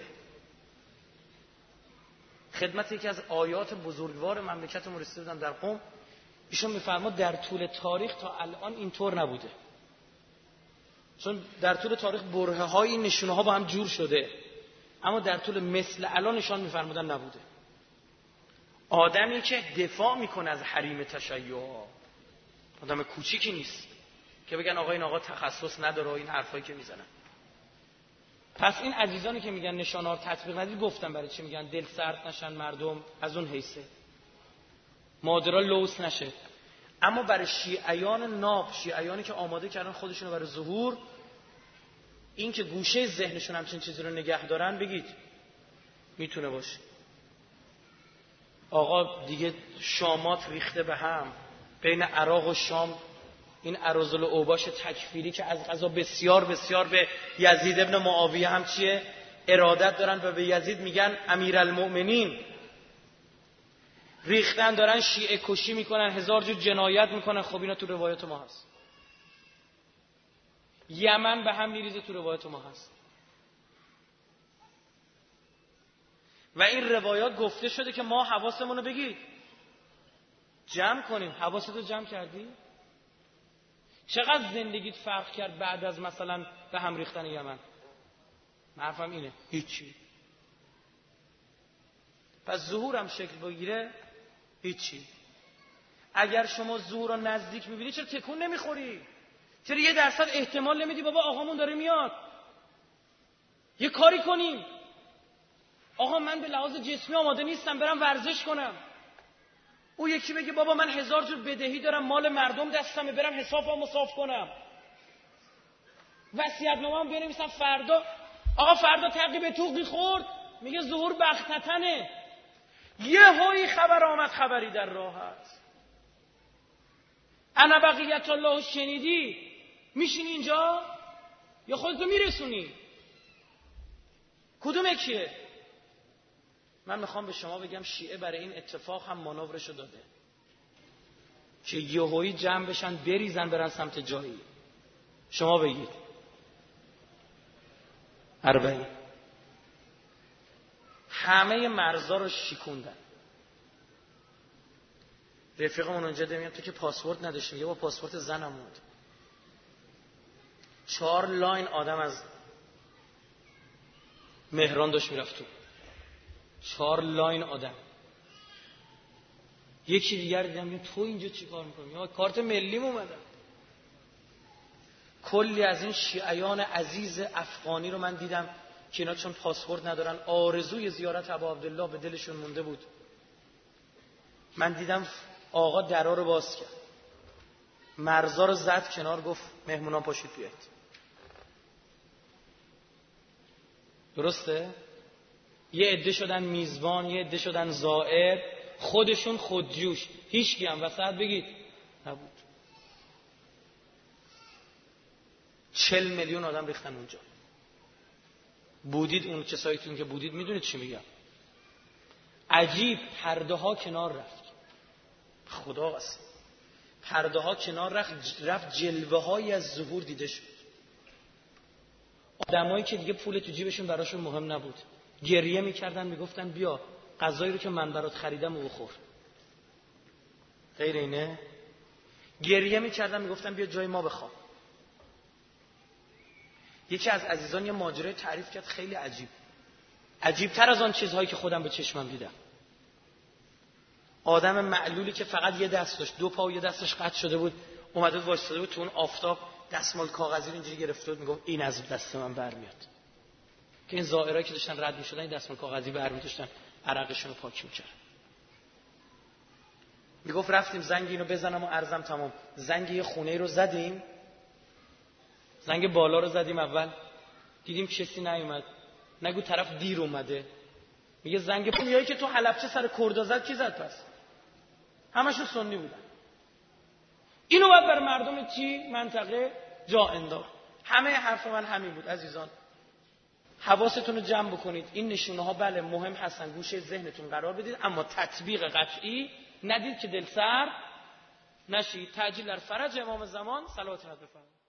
خدمت یکی از آیات بزرگوار مملکتمون رسیده بودم در قم، ایشون میفرماد در طول تاریخ تا الان اینطور نبوده، چون در طول تاریخ برهه های این نشونه ها با هم جور شده. اما در طول مثل الان نشان می‌فرمودن نبوده. آدمی که دفاع میکنه از حریم تشیع، آدم کوچیکی نیست که بگن آقا این آقا تخصص نداره و این حرفایی که میزنن. پس این عزیزانی که میگن نشانه‌ها رو تطبیق ندید، گفتم برای چی میگن دل سرد نشن مردم، از اون حیثه مادرها لوس نشه. اما برای شیعیان ناب، شیعیانی که آماده کردن خودشونو برای ظهور، این که گوشه ذهنشون همچین چیزی رو نگه دارن، بگید میتونه باشه. آقا دیگه شامات ریخته به هم بین عراق و شام، این اراذل و اوباش تکفیری که از قضا بسیار بسیار به یزید ابن معاویه هم چیه ارادت دارن و به یزید میگن امیرالمؤمنین، ریختن دارن شیعه کشی میکنن، هزار جور جنایت میکنن. خب اینا تو روایت ما هست. یمن به هم میریزه، تو روایت ما هست. و این روایات گفته شده که ما حواسمون رو بگید جمع کنیم. حواستو جمع کردی؟ چقدر زندگیت فرق کرد بعد از مثلا به هم ریختن یمن؟ حرفم اینه، هیچی. پس ظهورم شکل بگیره، هیچی. اگر شما ظهور رو نزدیک میبینی چرا تکون نمیخوری؟ چرا یه درصد احتمال نمیدی بابا آقامون داره میاد، یه کاری کنیم؟ آقا من به لحاظ جسمی آماده نیستم برم ورزش کنم. او یکی بگه بابا من هزار جور بدهی دارم، مال مردم دستمه، برم حسابم صاف کنم، وصیت‌نامه‌ام بنویسم فردا. آقا فردا تعقیب توقی خورد، میگه ظهور بختتنه. یه هایی خبر آمد، خبری در راه هست. انا بقیت الله شنیدی؟ میشینی اینجا یا خودتو میرسونی؟ کدوم کیه؟ من میخوام به شما بگم شیعه برای این اتفاق هم مانورشو داده که یهویی جمع بشن بریزن برن سمت جایی. شما بگید اربعین همه مرزا رو شکوندن. رفیقمون اونجا میگه تو که پاسپورت نداشتی، میگه با پاسپورت زنم بود. چهار لاین آدم از مهران داشت میرفت تو، چهار لاین آدم. یکی دیگر دیدم تو اینجا چی کار میکنی؟ یا کارت ملیم اومدم. کلی از این شیعیان عزیز افغانی رو من دیدم که اینا چون پاسپورت ندارن آرزوی زیارت ابا عبدالله به دلشون مونده بود. من دیدم آقا درا رو باز کرد، مرزا رو زد کنار، گفت مهمونان پاشید بیاید. درسته؟ یه عده شدن میزبان، یه عده شدن زائر، خودشون خودجوش، هیچ کی هم وسط بگید نبود. چل میلیون آدم ریختن اونجا. بودید اون کسایتون که بودید میدونید چی میگم. عجیب پرده ها کنار رفت. خدا قسم پرده ها کنار رفت، رفت جلوه های از ظهور دیده شد. آدمایی که دیگه پول تو جیبشون براشون مهم نبود، گریه میکردن، میگفتن بیا غذایی رو که من برات خریدم رو بخور. غیر اینه؟ گریه میکردن، میگفتن بیا جای ما بخواب. یکی از عزیزان یه ماجرای تعریف کرد خیلی عجیب، عجیبتر از آن چیزهایی که خودم به چشمم دیدم. آدم معلولی که فقط یه دست داشت، دو پا و یه دستش قطع شده بود، اومده بود وایساده بود تو اون آفتاب، دستمال کاغذی رو اینجوری گرفته بود، میگفت این از دست من برمیاد. که این زائرایی که داشتن رد میشدن این دستمال کاغذی برمی داشتن عرقشون رو پاک میکردن. میگفت رفتیم زنگ اینو بزنم و عرضم تمام. زنگ یه خونه رو زدیم، زنگ بالا رو زدیم، اول دیدیم کسی نیومد، نگو طرف دیر اومده. میگه زنگ پومیایی که تو حلبچه سر کردا زد کی زد؟ پس همشون سنی بودن. اینو باید بر مردم چی منطقه جا انداخت. همه حرف من همین بود عزیزان. حواستون رو جمع بکنید. این نشونه ها بله مهم هستن، گوشه ذهنتون قرار بدید، اما تطبیق قطعی ندید که دل سر نشید. تعجیل در فرج امام زمان. صلوات بفرمایید.